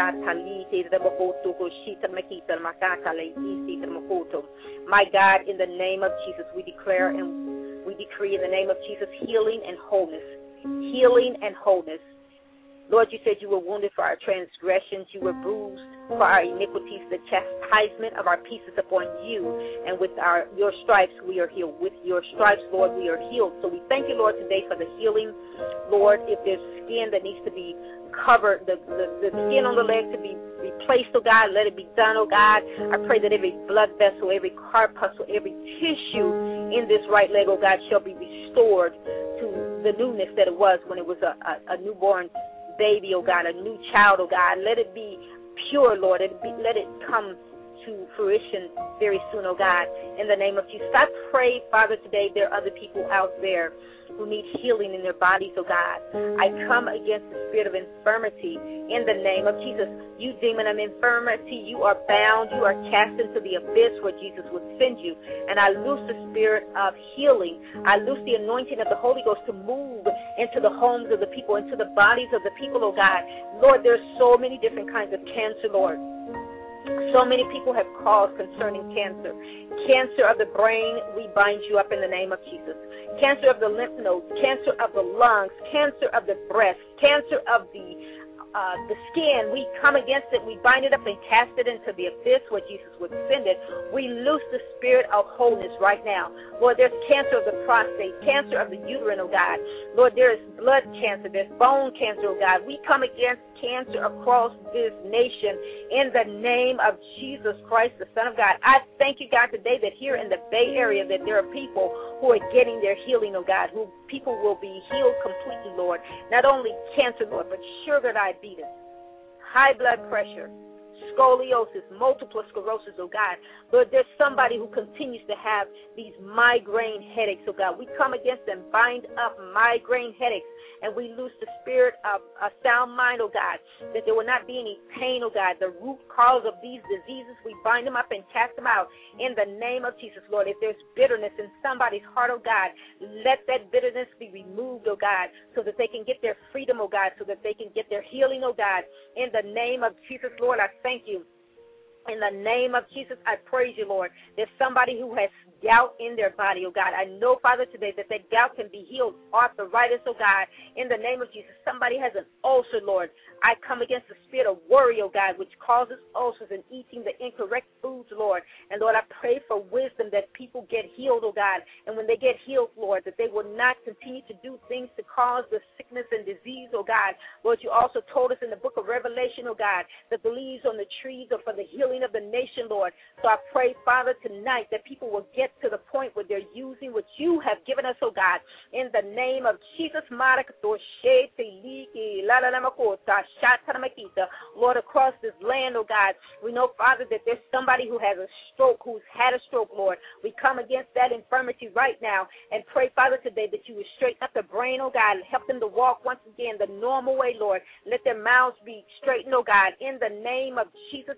[SPEAKER 4] in the name of Jesus, we declare and we decree in the name of Jesus healing and wholeness, healing and wholeness. Lord, you said you were wounded for our transgressions. You were bruised for our iniquities. The chastisement of our peace is upon you. And with our your stripes, we are healed. With your stripes, Lord, we are healed. So we thank you, Lord, today for the healing. Lord, if there's skin that needs to be covered, the, the, the skin on the leg to be replaced, oh God, let it be done, oh God. I pray that every blood vessel, every corpuscle, every tissue in this right leg, oh God, shall be restored to the newness that it was when it was a, a, a newborn baby, oh God, a new child, oh God. Let it be pure, Lord. Let it, be, let it come to fruition very soon, oh God, in the name of Jesus. I pray, Father, today there are other people out there who need healing in their bodies, oh God. I come against the spirit of infirmity in the name of Jesus. You demon of infirmity, you are bound, you are cast into the abyss where Jesus would send you. And I loose the spirit of healing. I loose the anointing of the Holy Ghost to move into the homes of the people, into the bodies of the people, oh God. Lord, there's so many different kinds of cancer, Lord. So many people have calls concerning cancer. Cancer of the brain, we bind you up in the name of Jesus. Cancer of the lymph nodes, cancer of the lungs, cancer of the breast, cancer of the uh, the skin, we come against it, we bind it up and cast it into the abyss where Jesus would send it. We loose the spirit of wholeness right now. Lord, there's cancer of the prostate, cancer of the uterine, oh God. Lord, there is blood cancer, there's bone cancer, oh God. We come against cancer across this nation in the name of Jesus Christ, the Son of God. I thank you, God, today that here in the Bay Area that there are people who are getting their healing, oh God, who people will be healed completely, Lord. Not only cancer, Lord, but sugar diabetes, high blood pressure, scoliosis, multiple sclerosis, oh God. Lord, there's somebody who continues to have these migraine headaches, oh God. We come against and bind up migraine headaches, and we loose the spirit of a sound mind, oh God, that there will not be any pain, oh God. The root cause of these diseases, we bind them up and cast them out in the name of Jesus, Lord. If there's bitterness in somebody's heart, oh God, let that bitterness be removed, oh God, so that they can get their freedom, oh God, so that they can get their healing, oh God. In the name of Jesus, Lord, I thank you. In the name of Jesus, I praise you, Lord. There's somebody who has gout in their body, oh God. I know, Father, today that that gout can be healed. Arthritis, oh God, in the name of Jesus. Somebody has an ulcer, Lord. I come against the spirit of worry, oh God, which causes ulcers and eating the incorrect foods, Lord. And, Lord, I pray for wisdom that people get healed, oh God. And when they get healed, Lord, that they will not continue to do things to cause the sickness and disease, oh God. Lord, you also told us in the book of Revelation, oh God, that the leaves on the trees are for the healing of the nation, Lord. So I pray, Father, tonight that people will get to the point where they're using what you have given us, oh God, in the name of Jesus. Lord, across this land, oh God, we know, Father, that there's somebody who has a stroke, who's had a stroke, Lord. We come against that infirmity right now and pray, Father, today that you would straighten up the brain, oh God, and help them to walk once again the normal way, Lord. Let their mouths be straightened, oh God, in the name of Jesus.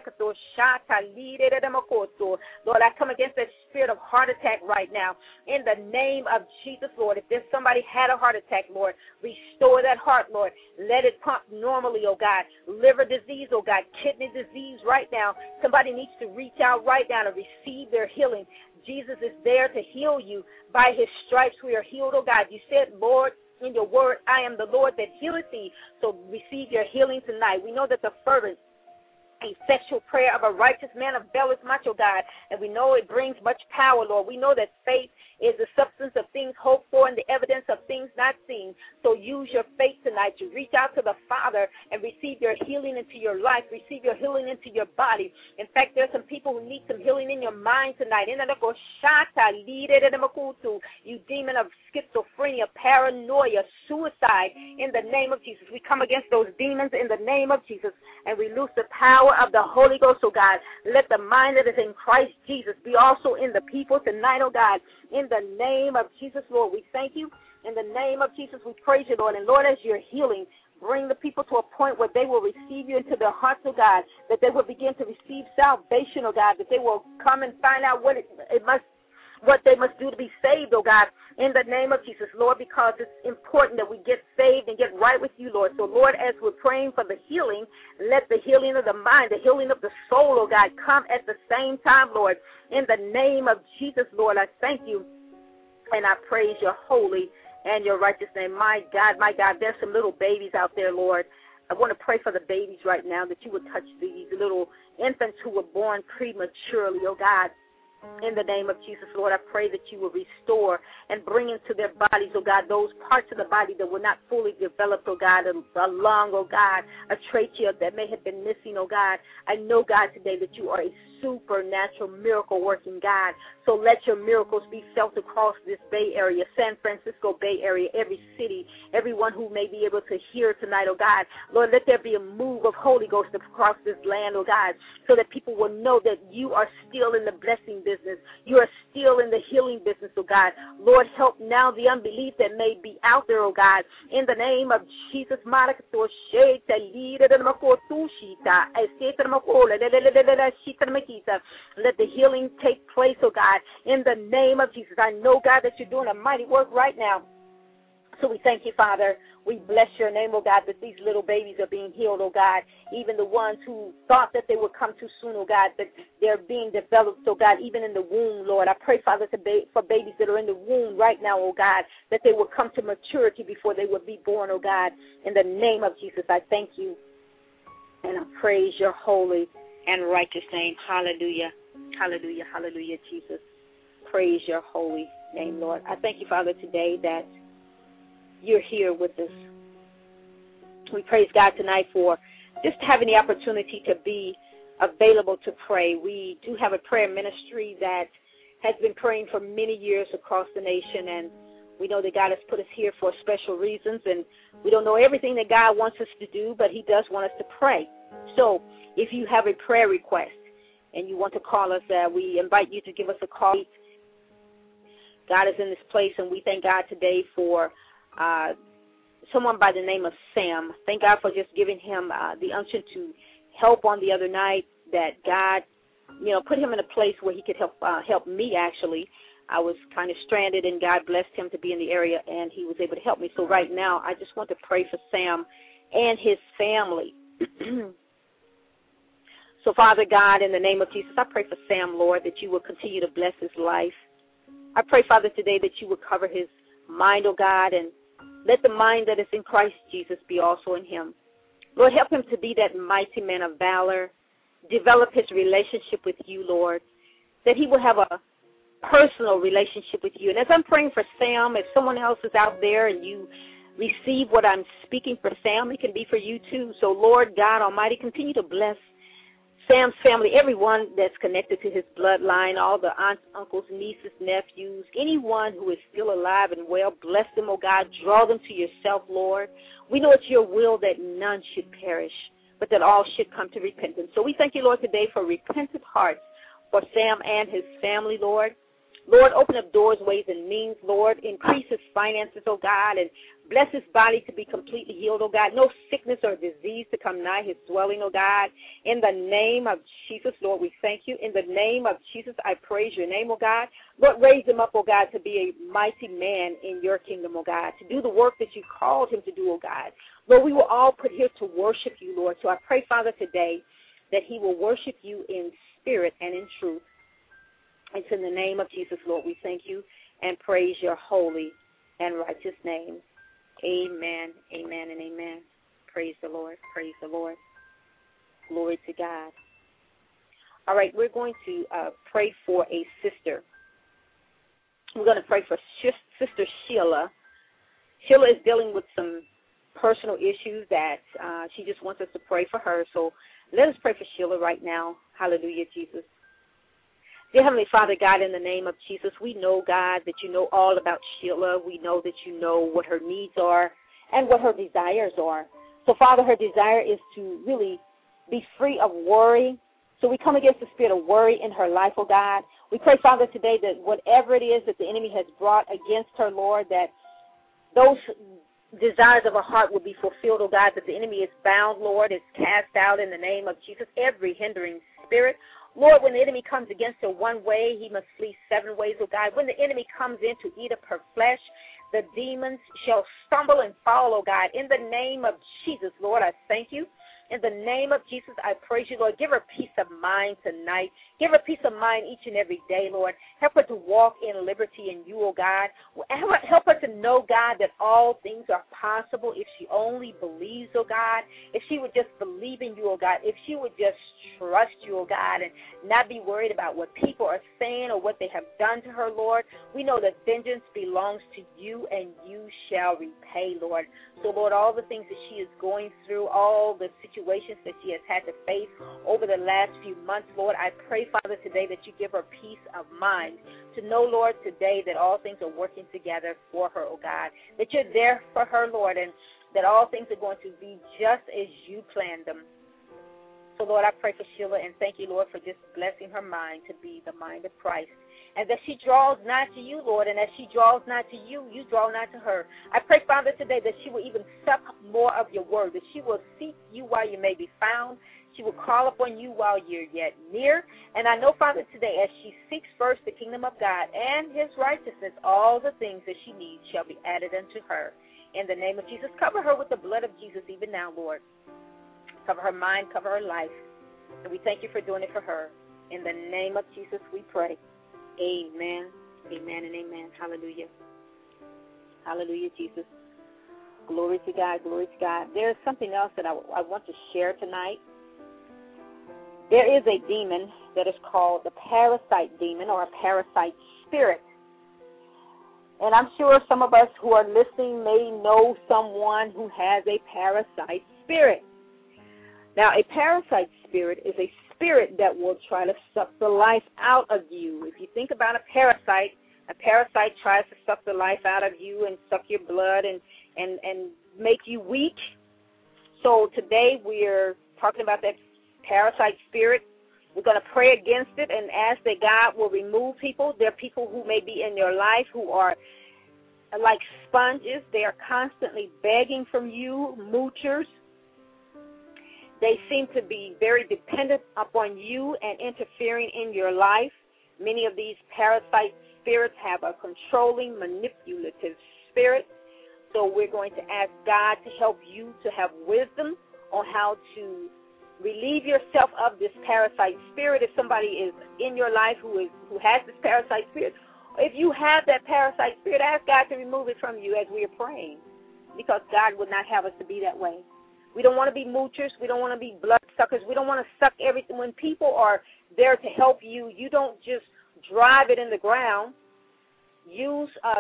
[SPEAKER 4] Lord, I come against that spirit of heart attack right now in the name of Jesus, Lord. If there's somebody had a heart attack, Lord, restore that heart, Lord. Let it pump normally, oh God. Liver disease, oh God, kidney disease right now. Somebody needs to reach out right now to receive their healing. Jesus is there to heal you. By his stripes we are healed, oh God. You said, Lord, in your word, I am the Lord that healeth thee. So receive your healing tonight. We know that the fervent effectual prayer of a righteous man availeth much, oh God, and we know it brings much power, Lord. We know that faith is the substance of things hoped for and the evidence of things not seen. So use your faith tonight to reach out to the Father and receive your healing into your life, receive your healing into your body. In fact, there's some people who need some healing in your mind tonight. You demon of schizophrenia, paranoia, suicide, in the name of Jesus. We come against those demons in the name of Jesus, and we loose the power of the Holy Ghost, oh God. Let the mind that is in Christ Jesus be also in the people tonight, oh God. In the name of Jesus, Lord, we thank you. In the name of Jesus, we praise you, Lord. And Lord, as you're healing, bring the people to a point where they will receive you into their hearts, oh God, that they will begin to receive salvation, oh God, that they will come and find out what it, it must, what they must do to be saved, oh God, in the name of Jesus, Lord, because it's important that we get saved and get right with you, Lord. So, Lord, as we're praying for the healing, let the healing of the mind, the healing of the soul, oh God, come at the same time, Lord. In the name of Jesus, Lord, I thank you and I praise your holy and your righteous name. My God, my God, there's some little babies out there, Lord. I want to pray for the babies right now, that you would touch these little infants who were born prematurely, oh God. In the name of Jesus, Lord, I pray that you will restore and bring into their bodies, oh God, those parts of the body that were not fully developed, oh God, a, a lung, oh God, a trachea that may have been missing, oh God. I know, God, today that you are a supernatural miracle-working God. So let your miracles be felt across this Bay Area, San Francisco Bay Area, every city, everyone who may be able to hear tonight, oh God. Lord, let there be a move of Holy Ghost across this land, oh God, so that people will know that you are still in the blessing business. You are still in the healing business, oh God. Lord, help now the unbelief that may be out there, oh God. In the name of Jesus, let the healing take place, oh God. In the name of Jesus, I know, God, that you're doing a mighty work right now. So we thank you, Father. We bless your name, oh God, that these little babies are being healed, oh God. Even the ones who thought that they would come too soon, oh God, that they're being developed, oh God, even in the womb, Lord. I pray, Father, to ba- for babies that are in the womb right now, oh God, that they will come to maturity before they would be born, oh God. In the name of Jesus, I thank you and I praise your holy and righteous name. Hallelujah. Hallelujah. Hallelujah, Jesus. Praise your holy name, Lord. I thank you, Father, today that you're here with us. We praise God tonight for just having the opportunity to be available to pray. We do have a prayer ministry that has been praying for many years across the nation, and we know that God has put us here for special reasons, and we don't know everything that God wants us to do, but he does want us to pray. So if you have a prayer request and you want to call us, uh, we invite you to give us a call. God is in this place, and we thank God today for uh, someone by the name of Sam. Thank God for just giving him uh, the unction to help on the other night, that God, you know, put him in a place where he could help uh, help me, actually. I was kind of stranded, and God blessed him to be in the area, and he was able to help me. So right now, I just want to pray for Sam and his family. So, Father God, in the name of Jesus, I pray for Sam, Lord, that you will continue to bless his life. I pray, Father, today that you will cover his mind, oh God, and let the mind that is in Christ Jesus be also in him. Lord, help him to be that mighty man of valor. Develop his relationship with you, Lord, that he will have a personal relationship with you. And as I'm praying for Sam, if someone else is out there and you receive what I'm speaking for Sam, it can be for you too. So, Lord God Almighty, continue to bless Sam's family, everyone that's connected to his bloodline, all the aunts, uncles, nieces, nephews, anyone who is still alive and well, bless them, oh God. Draw them to yourself, Lord. We know it's your will that none should perish, but that all should come to repentance. So we thank you, Lord, today for repentant hearts for Sam and his family, Lord. Lord, open up doors, ways, and means, Lord. Increase his finances, oh God, and bless his body to be completely healed, oh God. No sickness or disease to come nigh his dwelling, oh God. In the name of Jesus, Lord, we thank you. In the name of Jesus, I praise your name, oh God. Lord, raise him up, oh God, to be a mighty man in your kingdom, oh God, to do the work that you called him to do, oh God. Lord, we were all put here to worship you, Lord. So I pray, Father, today that he will worship you in spirit and in truth. It's in the name of Jesus, Lord, we thank you and praise your holy and righteous name. Amen, amen, and amen. Praise the Lord, praise the Lord. Glory to God. All right, we're going to uh, pray for a sister. We're going to pray for Sister Sheila. Sheila is dealing with some personal issues that uh, she just wants us to pray for her. So let us pray for Sheila right now. Hallelujah, Jesus. Dear Heavenly Father, God, in the name of Jesus, we know, God, that you know all about Sheila. We know that you know what her needs are and what her desires are. So, Father, her desire is to really be free of worry. So we come against the spirit of worry in her life, oh God. We pray, Father, today that whatever it is that the enemy has brought against her, Lord, that those desires of her heart will be fulfilled, oh God, that the enemy is bound, Lord, is cast out in the name of Jesus, every hindering spirit. Lord, when the enemy comes against her one way, he must flee seven ways, oh God. When the enemy comes in to eat up her flesh, the demons shall stumble and fall, oh God. In the name of Jesus, Lord, I thank you. In the name of Jesus, I praise you, Lord. Give her peace of mind tonight. Give her peace of mind each and every day, Lord. Help her to walk in liberty in you, oh God. Help her her to know, God, that all things are possible if she only believes, oh God, if she would just believe in you, oh God, if she would just trust you, oh God, and not be worried about what people are saying or what they have done to her, Lord. We know that vengeance belongs to you and you shall repay, Lord. So, Lord, all the things that she is going through, all the situations that she has had to face over the last few months, Lord, I pray, Father, today that you give her peace of mind to know, Lord, today that all things are working together for her, oh God, that you're there for her, Lord, and that all things are going to be just as you planned them. So, Lord, I pray for Sheila and thank you, Lord, for just blessing her mind to be the mind of Christ. And that she draws nigh to you, Lord, and as she draws nigh to you, you draw nigh to her. I pray, Father, today that she will even suck more of your word, that she will seek you while you may be found. She will call upon you while you're yet near. And I know, Father, today, as she seeks first the kingdom of God and his righteousness, all the things that she needs shall be added unto her. In the name of Jesus, cover her with the blood of Jesus even now, Lord. Cover her mind, cover her life. And we thank you for doing it for her. In the name of Jesus, we pray. Amen, amen, and amen. Hallelujah. Hallelujah, Jesus. Glory to God, glory to God. There is something else that I, I want to share tonight. There is a demon that is called the parasite demon or a parasite spirit. And I'm sure some of us who are listening may know someone who has a parasite spirit. Now, a parasite spirit is a spirit that will try to suck the life out of you. If you think about a parasite, a parasite tries to suck the life out of you and suck your blood and, and, and make you weak. So today we're talking about that parasite spirit. We're going to pray against it and ask that God will remove people. There are people who may be in your life who are like sponges. They are constantly begging from you, moochers. They seem to be very dependent upon you and interfering in your life. Many of these parasite spirits have a controlling, manipulative spirit. So we're going to ask God to help you to have wisdom on how to relieve yourself of this parasite spirit. If somebody is in your life who is who has this parasite spirit, if you have that parasite spirit, ask God to remove it from you as we are praying, because God would not have us to be that way. We don't want to be moochers. We don't want to be blood suckers. We don't want to suck everything. When people are there to help you, you don't just drive it in the ground. Use, uh,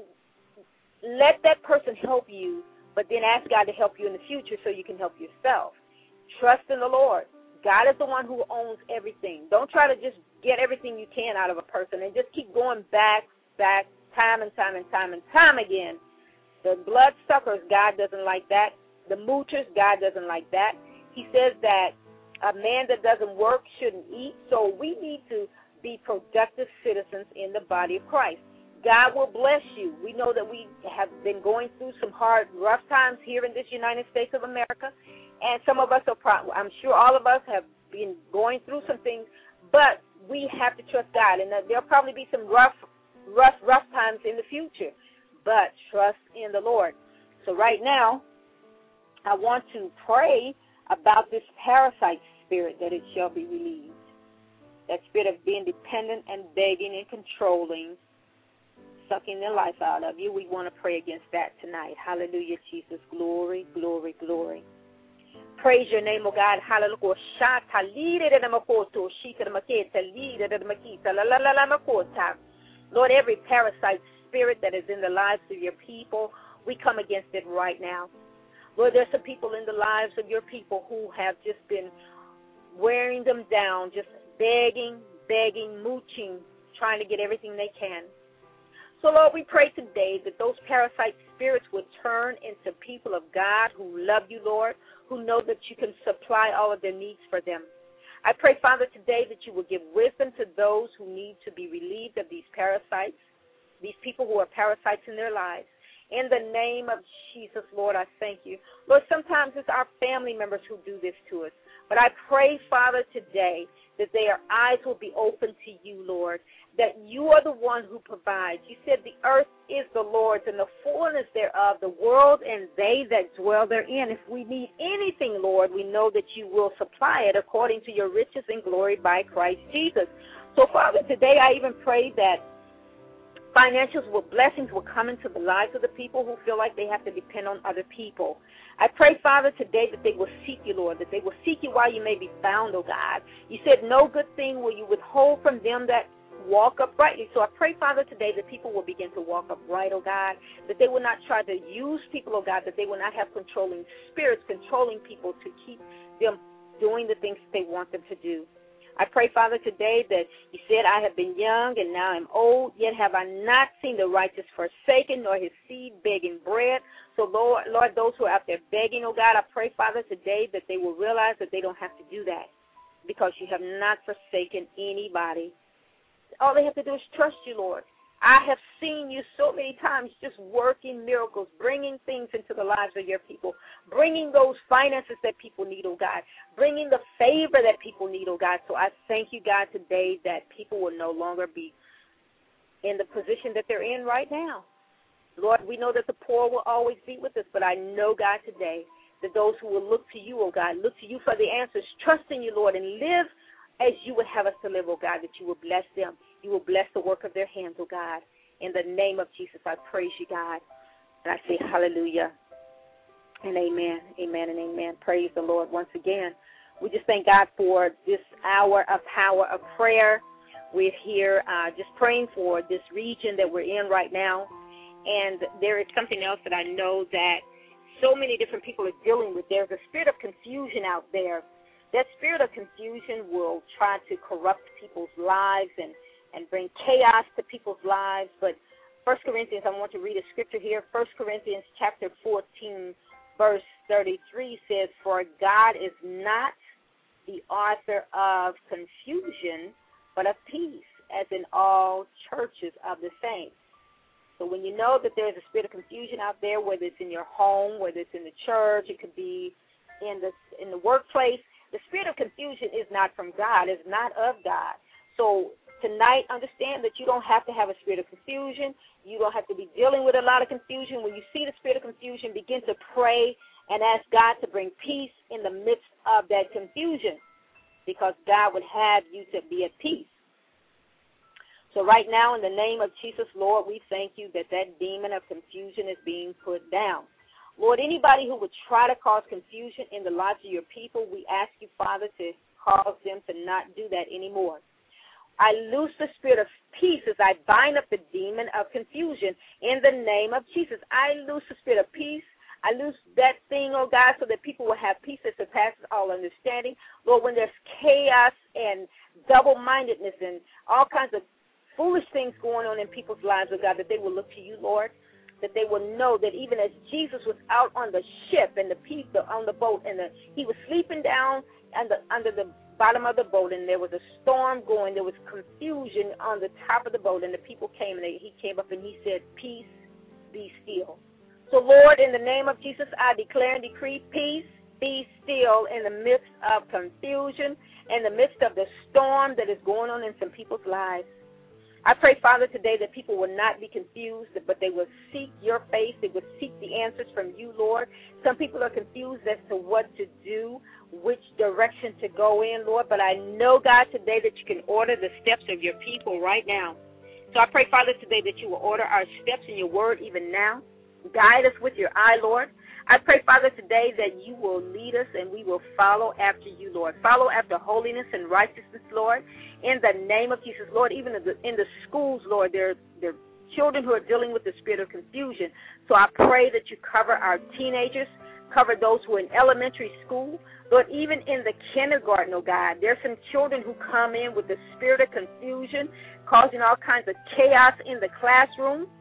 [SPEAKER 4] let that person help you, but then ask God to help you in the future so you can help yourself. Trust in the Lord. God is the one who owns everything. Don't try to just get everything you can out of a person and just keep going back, back, time and time and time and time again. The blood suckers, God doesn't like that. The moochers, God doesn't like that. He says that a man that doesn't work shouldn't eat. So we need to be productive citizens in the body of Christ. God will bless you. We know that we have been going through some hard, rough times here in this United States of America. And some of us are, pro- I'm sure all of us have been going through some things, but we have to trust God. And there'll probably be some rough, rough, rough times in the future, but trust in the Lord. So right now, I want to pray about this parasite spirit, that it shall be relieved. That spirit of being dependent and begging and controlling, sucking the life out of you. We want to pray against that tonight. Hallelujah, Jesus. Glory, glory, glory. Praise your name, O God. Hallelujah. Lord, every parasite spirit that is in the lives of your people, we come against it right now. Lord, there's some people in the lives of your people who have just been wearing them down, just begging, begging, mooching, trying to get everything they can. So, Lord, we pray today that those parasite spirits would turn into people of God who love you, Lord, who know that you can supply all of their needs for them. I pray, Father, today that you will give wisdom to those who need to be relieved of these parasites, these people who are parasites in their lives. In the name of Jesus, Lord, I thank you. Lord, sometimes it's our family members who do this to us. But I pray, Father, today that their eyes will be open to you, Lord, that you are the one who provides. You said the earth is the Lord's and the fullness thereof, the world and they that dwell therein. If we need anything, Lord, we know that you will supply it according to your riches and glory by Christ Jesus. So, Father, today I even pray that financials will, blessings will come into the lives of the people who feel like they have to depend on other people. I pray, Father, today that they will seek you, Lord, that they will seek you while you may be found, oh God. You said no good thing will you withhold from them that walk uprightly. So I pray, Father, today that people will begin to walk upright, oh God, that they will not try to use people, oh God, that they will not have controlling spirits, controlling people to keep them doing the things that they want them to do. I pray, Father, today that you said, I have been young and now I'm old, yet have I not seen the righteous forsaken, nor his seed begging bread. So, Lord, Lord, those who are out there begging, oh God, I pray, Father, today that they will realize that they don't have to do that because you have not forsaken anybody. All they have to do is trust you, Lord. I have seen you so many times just working miracles, bringing things into the lives of your people, bringing those finances that people need, oh God, bringing the favor that people need, oh God. So I thank you, God, today that people will no longer be in the position that they're in right now. Lord, we know that the poor will always be with us, but I know, God, today that those who will look to you, oh God, look to you for the answers, trust in you, Lord, and live as you would have us to live, oh God, that you will bless them. You will bless the work of their hands, oh God. In the name of Jesus, I praise you, God. And I say hallelujah and amen, amen, and amen. Praise the Lord once again. We just thank God for this hour of power of prayer. We're here uh, just praying for this region that we're in right now. And there is something else that I know that so many different people are dealing with. There's a spirit of confusion out there. That spirit of confusion will try to corrupt people's lives and, and bring chaos to people's lives. But First Corinthians, I want to read a scripture here. First Corinthians chapter fourteen, verse thirty-three says, for God is not the author of confusion, but of peace, as in all churches of the saints. So when you know that there's a spirit of confusion out there, whether it's in your home, whether it's in the church, it could be in the in the workplace, the spirit of confusion is not from God, it's not of God. So tonight, understand that you don't have to have a spirit of confusion. You don't have to be dealing with a lot of confusion. When you see the spirit of confusion, begin to pray and ask God to bring peace in the midst of that confusion, because God would have you to be at peace. So right now, in the name of Jesus, Lord, we thank you that that demon of confusion is being put down. Lord, anybody who would try to cause confusion in the lives of your people, we ask you, Father, to cause them to not do that anymore. I loose the spirit of peace as I bind up the demon of confusion in the name of Jesus. I loose the spirit of peace. I loose that thing, oh God, so that people will have peace that surpasses all understanding. Lord, when there's chaos and double-mindedness and all kinds of foolish things going on in people's lives, oh God, that they will look to you, Lord, that they will know that even as Jesus was out on the ship and the people on the boat, and the, he was sleeping down under, under the bottom of the boat, and there was a storm going, there was confusion on the top of the boat, and the people came, and they, he came up and he said, peace, be still. So, Lord, in the name of Jesus, I declare and decree peace, be still in the midst of confusion, in the midst of the storm that is going on in some people's lives. I pray, Father, today that people will not be confused, but they will seek your face. They will seek the answers from you, Lord. Some people are confused as to what to do, which direction to go in, Lord. But I know, God, today that you can order the steps of your people right now. So I pray, Father, today that you will order our steps in your word even now. Guide us with your eye, Lord. I pray, Father, today that you will lead us and we will follow after you, Lord. Follow after holiness and righteousness, Lord, in the name of Jesus, Lord. Even in the, in the schools, Lord, there, there are children who are dealing with the spirit of confusion. So I pray that you cover our teenagers, cover those who are in elementary school. Lord, even in the kindergarten, oh God, there's some children who come in with the spirit of confusion, causing all kinds of chaos in the classroom.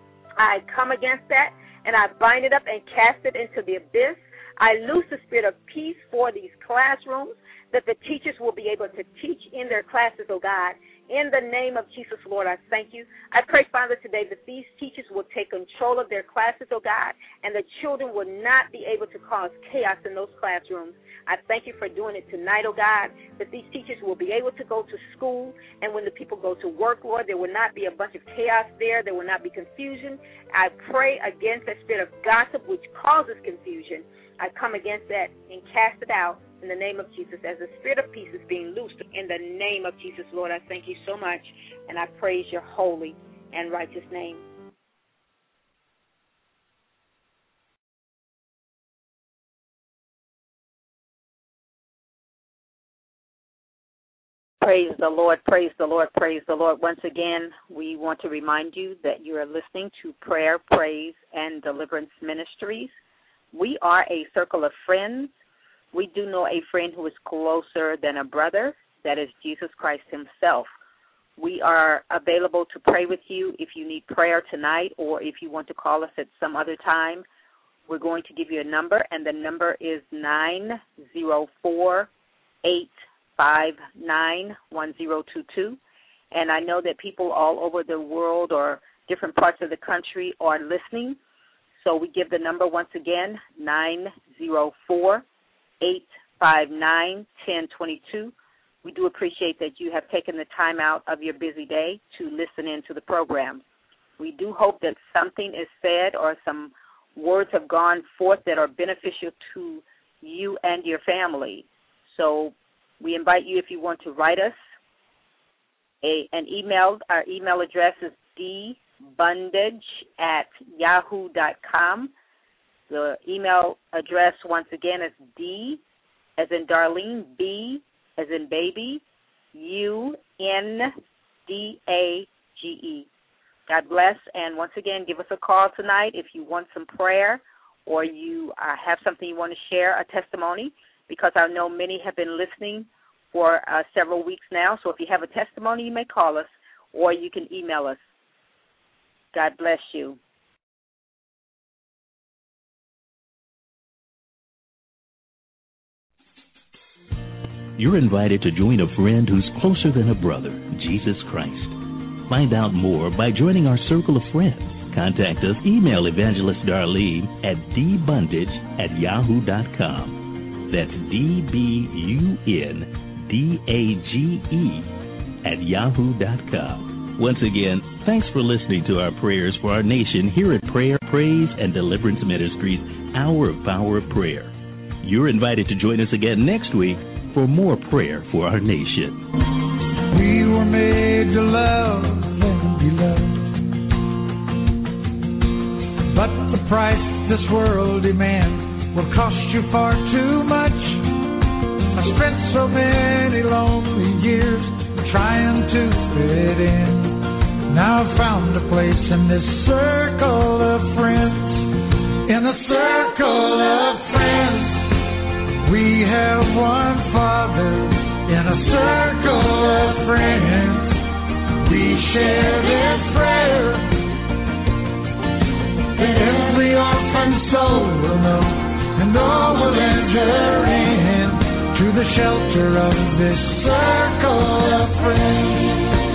[SPEAKER 4] I come against that, and I bind it up and cast it into the abyss. I loose the spirit of peace for these classrooms, that the teachers will be able to teach in their classes, oh God. In the name of Jesus, Lord, I thank you. I pray, Father, today that these teachers will take control of their classes, oh God, and the children will not be able to cause chaos in those classrooms. I thank you for doing it tonight, oh God, that these teachers will be able to go to school, and when the people go to work, Lord, there will not be a bunch of chaos there. There will not be confusion. I pray against that spirit of gossip which causes confusion. I come against that and cast it out in the name of Jesus as the spirit of peace is being loosed in the name of Jesus, Lord. I thank you so much, and I praise your holy and righteous name. Praise the Lord, praise the Lord, praise the Lord. Once again, we want to remind you that you are listening to Prayer, Praise, and Deliverance Ministries. We are a circle of friends. We do know a friend who is closer than a brother. That is Jesus Christ himself. We are available to pray with you if you need prayer tonight or if you want to call us at some other time. We're going to give you a number, and the number is nine zero four, eight five nine, one zero two two. And I know that people all over the world or different parts of the country are listening. So we give the number once again, nine zero four, eight five nine, one zero two two. We do appreciate that you have taken the time out of your busy day to listen in to the program. We do hope that something is said or some words have gone forth that are beneficial to you and your family. So we invite you, if you want to write us, a, an email. Our email address is dbundage at yahoo dot com. The email address, once again, is D as in Darlene, B as in baby, U N D A G E. God bless, and once again, give us a call tonight if you want some prayer or you uh, have something you want to share, a testimony, because I know many have been listening for uh, several weeks now. So if you have a testimony, you may call us or you can email us. God bless you.
[SPEAKER 3] You're invited to join a friend who's closer than a brother, Jesus Christ. Find out more by joining our circle of friends. Contact us, email Evangelist Darlene at dbundage at yahoo dot com. That's D B U N D A G E at yahoo dot com. Once again, thanks for listening to our prayers for our nation here at Prayer, Praise, and Deliverance Ministries, Hour of Power of Prayer. You're invited to join us again next week for more prayer for our nation.
[SPEAKER 5] We were made to love and be loved, but the price this world demands will cost you far too much. I spent so many lonely years trying to fit in. Now I've found a place in this circle of friends. In a circle of friends, we have one Father. In a circle of friends, we share this prayer. Every orphan soul will know, and all will enter in to the shelter of this circle of friends.